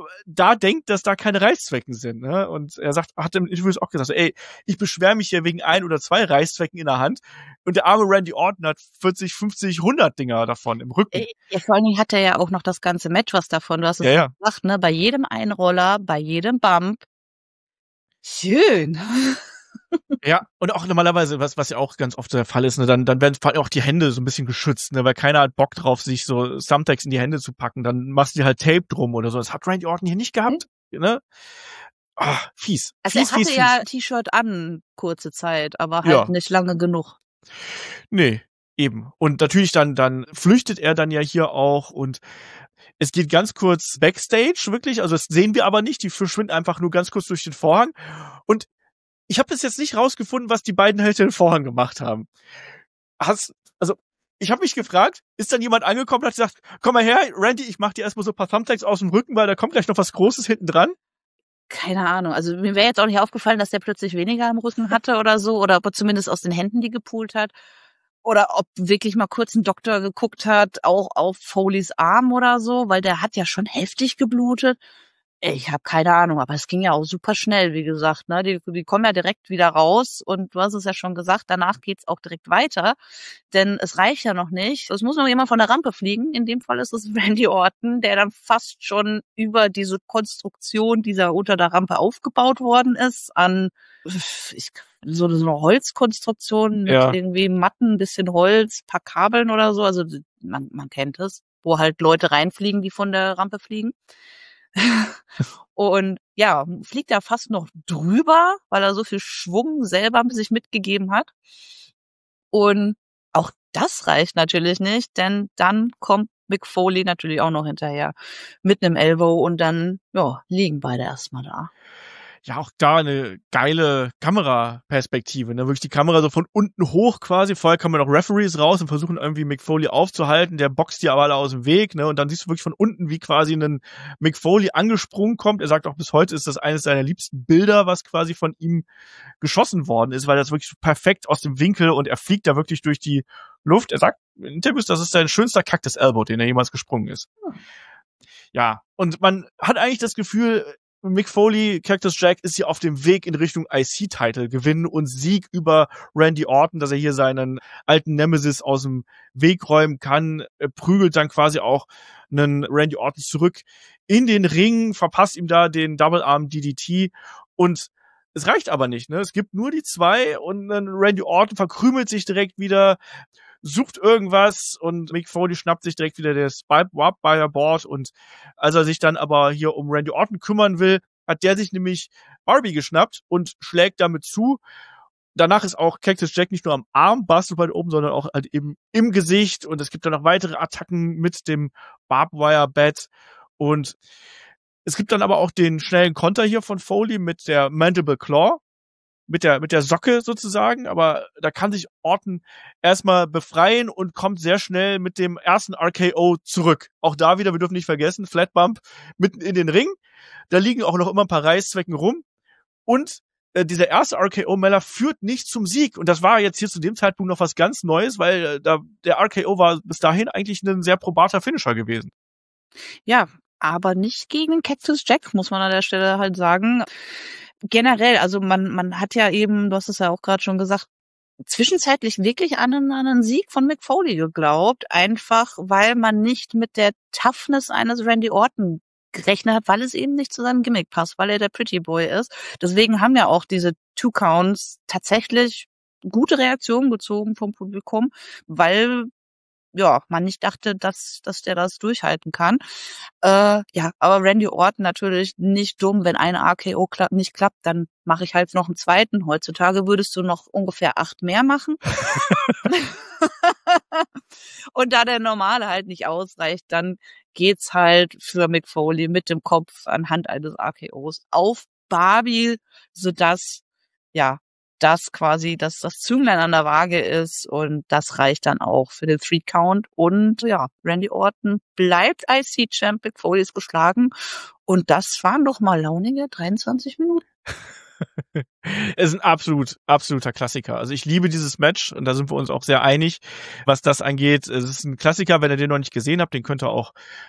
da denkt, dass da keine Reißzwecken sind, ne? Und er sagt, hat im Interview auch gesagt, so, ey, ich beschwere mich hier wegen ein oder zwei Reißzwecken in der Hand und der arme Randy Orton hat vierzig, fünfzig, hundert Dinger davon im Rücken. Ja, vor allen Dingen hat er ja auch noch das ganze Match was davon. Du hast es ja, ja. gesagt, ne? Bei jedem Einroller, bei jedem Bump. Schön. Ja, und auch normalerweise, was, was ja auch ganz oft der Fall ist, ne, dann, dann werden vor allem auch die Hände so ein bisschen geschützt, ne, weil keiner hat Bock drauf, sich so Thumbtacks in die Hände zu packen, dann machst du dir halt Tape drum oder so. Das hat Randy Orton hier nicht gehabt, mhm. ne? Ah, fies. Also fies, er hatte fies, ja fies. ein T-Shirt an, kurze Zeit, aber halt Ja. nicht lange genug. Nee, eben. Und natürlich dann, dann flüchtet er dann ja hier auch und es geht ganz kurz Backstage, wirklich, also das sehen wir aber nicht, die verschwinden einfach nur ganz kurz durch den Vorhang und ich habe bis jetzt nicht rausgefunden, was die beiden hinter den Vorhang gemacht haben. Hast, also, ich habe mich gefragt, ist dann jemand angekommen und hat gesagt, komm mal her, Randy, ich mach dir erstmal so ein paar Thumbtacks aus dem Rücken, weil da kommt gleich noch was Großes hinten dran? Keine Ahnung. Also mir wäre jetzt auch nicht aufgefallen, dass der plötzlich weniger im Rücken hatte oder so, oder ob er zumindest aus den Händen die gepoolt hat. Oder ob wirklich mal kurz ein Doktor geguckt hat, auch auf Foleys Arm oder so, weil der hat ja schon heftig geblutet. Ich habe keine Ahnung, aber es ging ja auch super schnell, wie gesagt, ne? Die, die kommen ja direkt wieder raus und du hast es ja schon gesagt, danach geht's auch direkt weiter, denn es reicht ja noch nicht. Es muss noch jemand von der Rampe fliegen. In dem Fall ist es Randy Orton, der dann fast schon über diese Konstruktion, die da unter der Rampe aufgebaut worden ist, an ich, so eine Holzkonstruktion mit Ja. irgendwie Matten, ein bisschen Holz, paar Kabeln oder so. Also man, man kennt es, wo halt Leute reinfliegen, die von der Rampe fliegen. Und ja, fliegt da fast noch drüber, weil er so viel Schwung selber sich mitgegeben hat. Und auch das reicht natürlich nicht, denn dann kommt Mick Foley natürlich auch noch hinterher mit einem Elbow und dann ja, liegen beide erstmal da. Ja, auch da eine geile Kameraperspektive, ne? Wirklich die Kamera so von unten hoch quasi. Vorher kommen noch Referees raus und versuchen irgendwie Mick Foley aufzuhalten. Der boxt die aber alle aus dem Weg, ne? Und dann siehst du wirklich von unten, wie quasi ein Mick Foley angesprungen kommt. Er sagt auch, bis heute ist das eines seiner liebsten Bilder, was quasi von ihm geschossen worden ist, weil das wirklich perfekt aus dem Winkel und er fliegt da wirklich durch die Luft. Er sagt in Interviews, das ist sein schönster Cactus Elbow, den er jemals gesprungen ist. Hm. Ja, und man hat eigentlich das Gefühl, Mick Foley, Cactus Jack ist hier auf dem Weg in Richtung I C-Title gewinnen und Sieg über Randy Orton, dass er hier seinen alten Nemesis aus dem Weg räumen kann. Er prügelt dann quasi auch einen Randy Orton zurück in den Ring, verpasst ihm da den Double Arm D D T und es reicht aber nicht, ne? Es gibt nur die zwei und dann Randy Orton verkrümelt sich direkt wieder, sucht irgendwas und Mick Foley schnappt sich direkt wieder das Wire-Board und als er sich dann aber hier um Randy Orton kümmern will, hat der sich nämlich Barbie geschnappt und schlägt damit zu. Danach ist auch Cactus Jack nicht nur am Arm Basketball oben, sondern auch halt eben im Gesicht und es gibt dann noch weitere Attacken mit dem Barbed-Wire-Bat und es gibt dann aber auch den schnellen Konter hier von Foley mit der Mandible Claw. mit der mit der Socke sozusagen, aber da kann sich Orton erstmal befreien und kommt sehr schnell mit dem ersten R K O zurück. Auch da wieder, wir dürfen nicht vergessen, Flatbump mitten in den Ring. Da liegen auch noch immer ein paar Reißzwecken rum und äh, dieser erste R K O-Meller führt nicht zum Sieg und das war jetzt hier zu dem Zeitpunkt noch was ganz Neues, weil äh, da der R K O war bis dahin eigentlich ein sehr probater Finisher gewesen. Ja, aber nicht gegen den Cactus Jack, muss man an der Stelle halt sagen. Generell, also man man hat ja eben, du hast es ja auch gerade schon gesagt, zwischenzeitlich wirklich an einen, an einen Sieg von Mick Foley geglaubt, einfach weil man nicht mit der Toughness eines Randy Orton gerechnet hat, weil es eben nicht zu seinem Gimmick passt, weil er der Pretty Boy ist. Deswegen haben ja auch diese Two Counts tatsächlich gute Reaktionen gezogen vom Publikum, weil ja, man nicht dachte, dass dass der das durchhalten kann. Äh, ja, aber Randy Orton natürlich nicht dumm, wenn ein R K O kla- nicht klappt, dann mache ich halt noch einen zweiten. Heutzutage würdest du noch ungefähr acht mehr machen. Und da der normale halt nicht ausreicht, dann geht's halt für Mick Foley mit dem Kopf anhand eines R K Os auf Barbie, sodass ja das quasi dass das Zünglein an der Waage ist und das reicht dann auch für den Three Count und ja, Randy Orton bleibt I C-Champ, Mick Foley ist geschlagen und das waren doch mal launige dreiundzwanzig Minuten. Es ist ein absolut, absoluter Klassiker. Also ich liebe dieses Match und da sind wir uns auch sehr einig, was das angeht. Es ist ein Klassiker, wenn ihr den noch nicht gesehen habt, den könnt ihr auch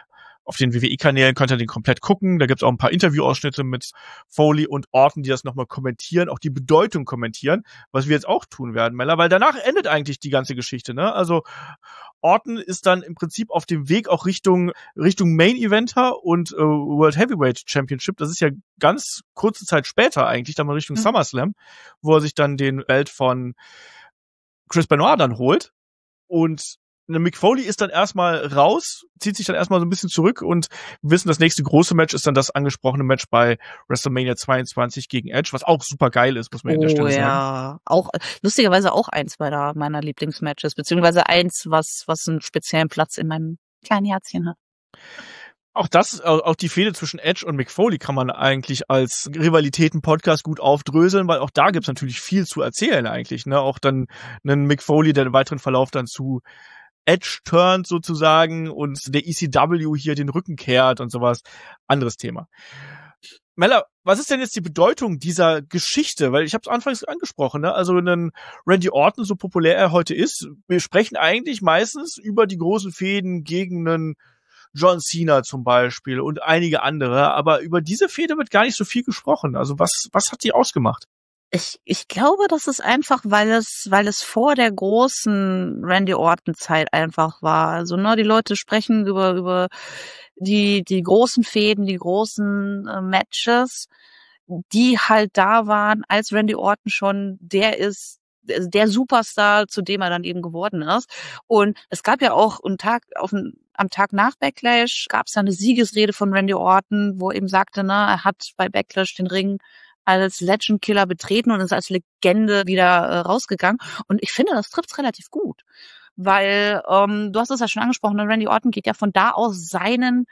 auf den W W E-Kanälen könnt ihr den komplett gucken. Da gibt's auch ein paar Interviewausschnitte mit Foley und Orton, die das nochmal kommentieren, auch die Bedeutung kommentieren, was wir jetzt auch tun werden, Mella, weil danach endet eigentlich die ganze Geschichte, ne? Also Orton ist dann im Prinzip auf dem Weg auch Richtung Richtung Main Eventer und äh, World Heavyweight Championship. Das ist ja ganz kurze Zeit später eigentlich, dann mal Richtung mhm. SummerSlam, wo er sich dann den Belt von Chris Benoit dann holt. Und Mick Foley ist dann erstmal raus, zieht sich dann erstmal so ein bisschen zurück und wir wissen, das nächste große Match ist dann das angesprochene Match bei WrestleMania zweiundzwanzig gegen Edge, was auch super geil ist, muss man oh, an der Stelle ja. sagen. Ja, auch lustigerweise auch eins meiner, meiner Lieblingsmatches, beziehungsweise eins, was, was einen speziellen Platz in meinem kleinen Herzchen hat. Auch das, auch die Fehde zwischen Edge und Mick Foley kann man eigentlich als Rivalitäten-Podcast gut aufdröseln, weil auch da gibt's natürlich viel zu erzählen eigentlich, ne? Auch dann einen Mick Foley, der den weiteren Verlauf dann zu Edge turnt sozusagen und der E C W hier den Rücken kehrt und sowas. Anderes Thema. Mella, was ist denn jetzt die Bedeutung dieser Geschichte? Weil ich habe es anfangs angesprochen, ne? Also wenn Randy Orton, so populär er heute ist, wir sprechen eigentlich meistens über die großen Fehden gegen einen John Cena zum Beispiel und einige andere, aber über diese Fehde wird gar nicht so viel gesprochen. Also was was hat die ausgemacht? Ich, ich glaube, das ist einfach, weil es, weil es vor der großen Randy Orton Zeit einfach war. Also, ne, die Leute sprechen über, über die, die großen Fäden, die großen äh, Matches, die halt da waren, als Randy Orton schon der ist, der Superstar, zu dem er dann eben geworden ist. Und es gab ja auch einen Tag, auf einen, am Tag nach Backlash gab es da eine Siegesrede von Randy Orton, wo er eben sagte, ne, er hat bei Backlash den Ring als Legend Killer betreten und ist als Legende wieder äh, rausgegangen. Und ich finde, das trifft's relativ gut. Weil, ähm, du hast es ja schon angesprochen, Randy Orton geht ja von da aus seinen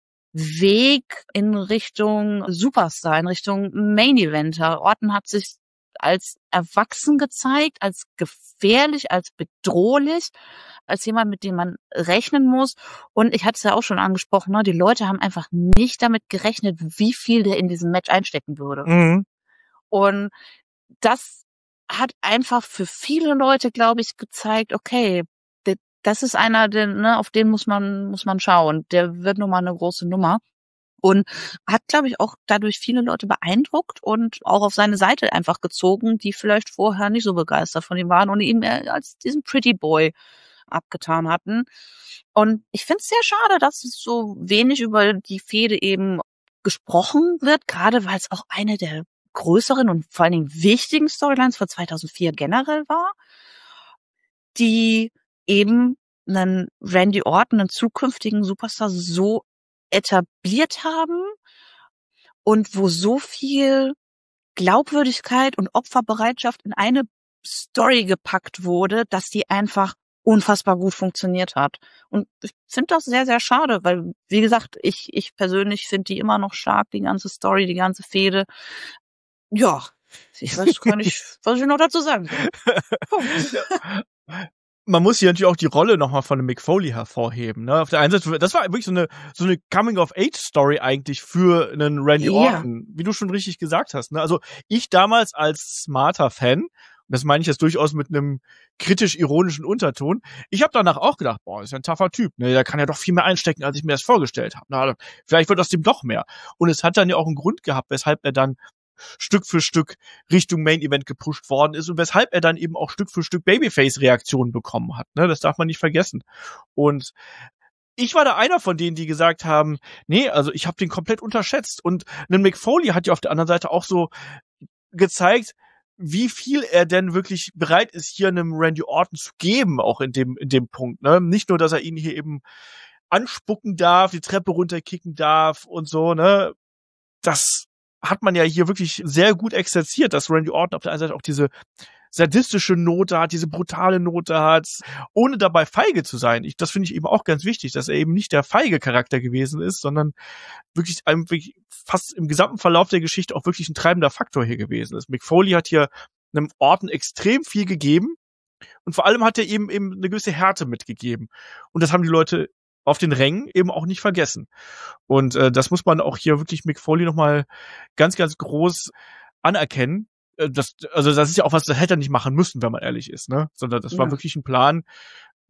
Weg in Richtung Superstar, in Richtung Main Eventer. Orton hat sich als erwachsen gezeigt, als gefährlich, als bedrohlich, als jemand, mit dem man rechnen muss. Und ich hatte es ja auch schon angesprochen, ne, die Leute haben einfach nicht damit gerechnet, wie viel der in diesem Match einstecken würde. Mhm. Und das hat einfach für viele Leute, glaube ich, gezeigt, okay, das ist einer, der, ne, auf den muss man, muss man schauen. Der wird nun mal eine große Nummer. Und hat, glaube ich, auch dadurch viele Leute beeindruckt und auch auf seine Seite einfach gezogen, die vielleicht vorher nicht so begeistert von ihm waren und ihn als diesen Pretty Boy abgetan hatten. Und ich finde es sehr schade, dass es so wenig über die Fehde eben gesprochen wird, gerade weil es auch eine der größeren und vor allen Dingen wichtigen Storylines von zweitausendvier generell war, die eben einen Randy Orton, einen zukünftigen Superstar, so etabliert haben und wo so viel Glaubwürdigkeit und Opferbereitschaft in eine Story gepackt wurde, dass die einfach unfassbar gut funktioniert hat. Und ich finde das sehr, sehr schade, weil, wie gesagt, ich ich persönlich finde die immer noch stark, die ganze Story, die ganze Fehde. Ja, ich weiß gar nicht, was ich noch dazu sagen soll. Man muss hier natürlich auch die Rolle nochmal von Mick Foley hervorheben. Ne? Auf der einen Seite, das war wirklich so eine so eine Coming-of-Age-Story eigentlich für einen Randy Ja. Orton, wie du schon richtig gesagt hast. Ne? Also ich damals als smarter Fan, und das meine ich jetzt durchaus mit einem kritisch-ironischen Unterton, ich habe danach auch gedacht, boah, ist ja ein tougher Typ. Ne? Der kann ja doch viel mehr einstecken, als ich mir das vorgestellt habe. Na, vielleicht wird aus dem doch mehr. Und es hat dann ja auch einen Grund gehabt, weshalb er dann Stück für Stück Richtung Main Event gepusht worden ist und weshalb er dann eben auch Stück für Stück Babyface-Reaktionen bekommen hat. Ne, das darf man nicht vergessen. Und ich war da einer von denen, die gesagt haben, nee, also ich habe den komplett unterschätzt. Und ein Mick Foley hat ja auf der anderen Seite auch so gezeigt, wie viel er denn wirklich bereit ist, hier einem Randy Orton zu geben, auch in dem in dem Punkt. Ne? Nicht nur, dass er ihn hier eben anspucken darf, die Treppe runterkicken darf und so. Ne, das hat man ja hier wirklich sehr gut exerziert, dass Randy Orton auf der einen Seite auch diese sadistische Note hat, diese brutale Note hat, ohne dabei feige zu sein. Ich, das finde ich eben auch ganz wichtig, dass er eben nicht der feige Charakter gewesen ist, sondern wirklich, wirklich fast im gesamten Verlauf der Geschichte auch wirklich ein treibender Faktor hier gewesen ist. Mick Foley hat hier einem Orton extrem viel gegeben und vor allem hat er eben eben eine gewisse Härte mitgegeben. Und das haben die Leute auf den Rängen eben auch nicht vergessen. Und äh, das muss man auch hier wirklich Mick Foley nochmal ganz, ganz groß anerkennen. Äh, das, also das ist ja auch was, das hätte er nicht machen müssen, wenn man ehrlich ist, ne? Sondern das war Ja. wirklich ein Plan,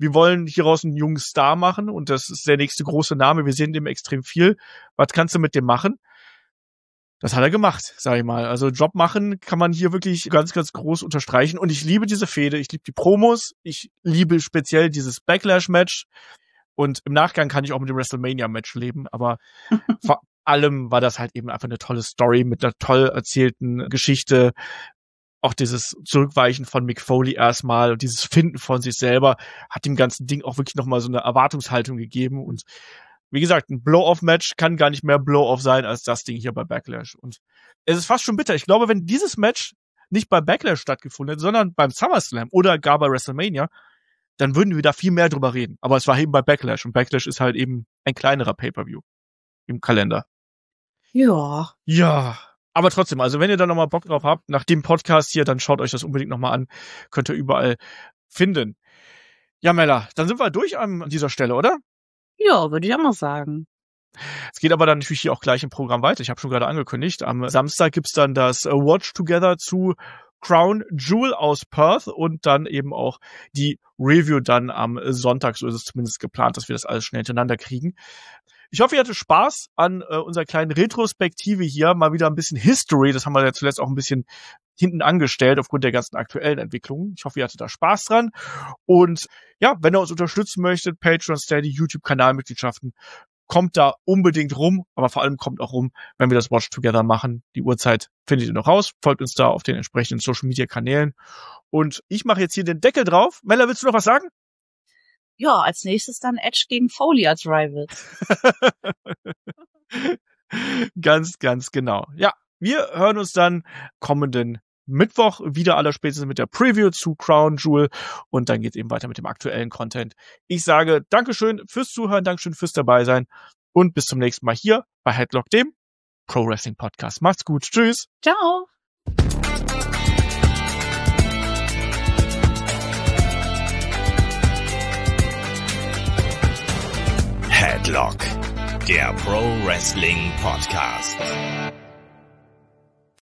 wir wollen hieraus einen jungen Star machen und das ist der nächste große Name, wir sehen dem extrem viel. Was kannst du mit dem machen? Das hat er gemacht, sag ich mal. Also Job machen kann man hier wirklich ganz, ganz groß unterstreichen. Und ich liebe diese Fehde, ich liebe die Promos, ich liebe speziell dieses Backlash-Match. Und im Nachgang kann ich auch mit dem WrestleMania-Match leben. Aber vor allem war das halt eben einfach eine tolle Story mit einer toll erzählten Geschichte. Auch dieses Zurückweichen von Mick Foley erstmal und dieses Finden von sich selber hat dem ganzen Ding auch wirklich nochmal so eine Erwartungshaltung gegeben. Und wie gesagt, ein Blow-Off-Match kann gar nicht mehr Blow-Off sein als das Ding hier bei Backlash. Und es ist fast schon bitter. Ich glaube, wenn dieses Match nicht bei Backlash stattgefunden hätte, sondern beim SummerSlam oder gar bei WrestleMania, dann würden wir da viel mehr drüber reden. Aber es war eben bei Backlash. Und Backlash ist halt eben ein kleinerer Pay-Per-View im Kalender. Ja. Ja. Aber trotzdem, also wenn ihr da nochmal Bock drauf habt, nach dem Podcast hier, dann schaut euch das unbedingt nochmal an. Könnt ihr überall finden. Ja, Mella, dann sind wir durch an dieser Stelle, oder? Ja, würde ich auch mal sagen. Es geht aber dann natürlich hier auch gleich im Programm weiter. Ich habe schon gerade angekündigt. Am Samstag gibt's dann das Watch Together zu Crown Jewel aus Perth und dann eben auch die Review dann am Sonntag. So ist es zumindest geplant, dass wir das alles schnell hintereinander kriegen. Ich hoffe, ihr hattet Spaß an äh, unserer kleinen Retrospektive hier. Mal wieder ein bisschen History. Das haben wir ja zuletzt auch ein bisschen hinten angestellt aufgrund der ganzen aktuellen Entwicklungen. Ich hoffe, ihr hattet da Spaß dran. Und ja, wenn ihr uns unterstützen möchtet, Patreon, Steady, YouTube-Kanalmitgliedschaften, kommt da unbedingt rum. Aber vor allem kommt auch rum, wenn wir das Watch Together machen. Die Uhrzeit findet ihr noch raus. Folgt uns da auf den entsprechenden Social-Media-Kanälen. Und ich mache jetzt hier den Deckel drauf. Mella, willst du noch was sagen? Ja, als nächstes dann Edge gegen Foley als Rival. Ganz, ganz genau. Ja, wir hören uns dann kommenden Mittwoch wieder allerspätestens mit der Preview zu Crown Jewel und dann geht es eben weiter mit dem aktuellen Content. Ich sage Dankeschön fürs Zuhören, Dankeschön fürs Dabeisein und bis zum nächsten Mal hier bei Headlock, dem Pro Wrestling Podcast. Macht's gut. Tschüss. Ciao. Headlock, der Pro Wrestling Podcast.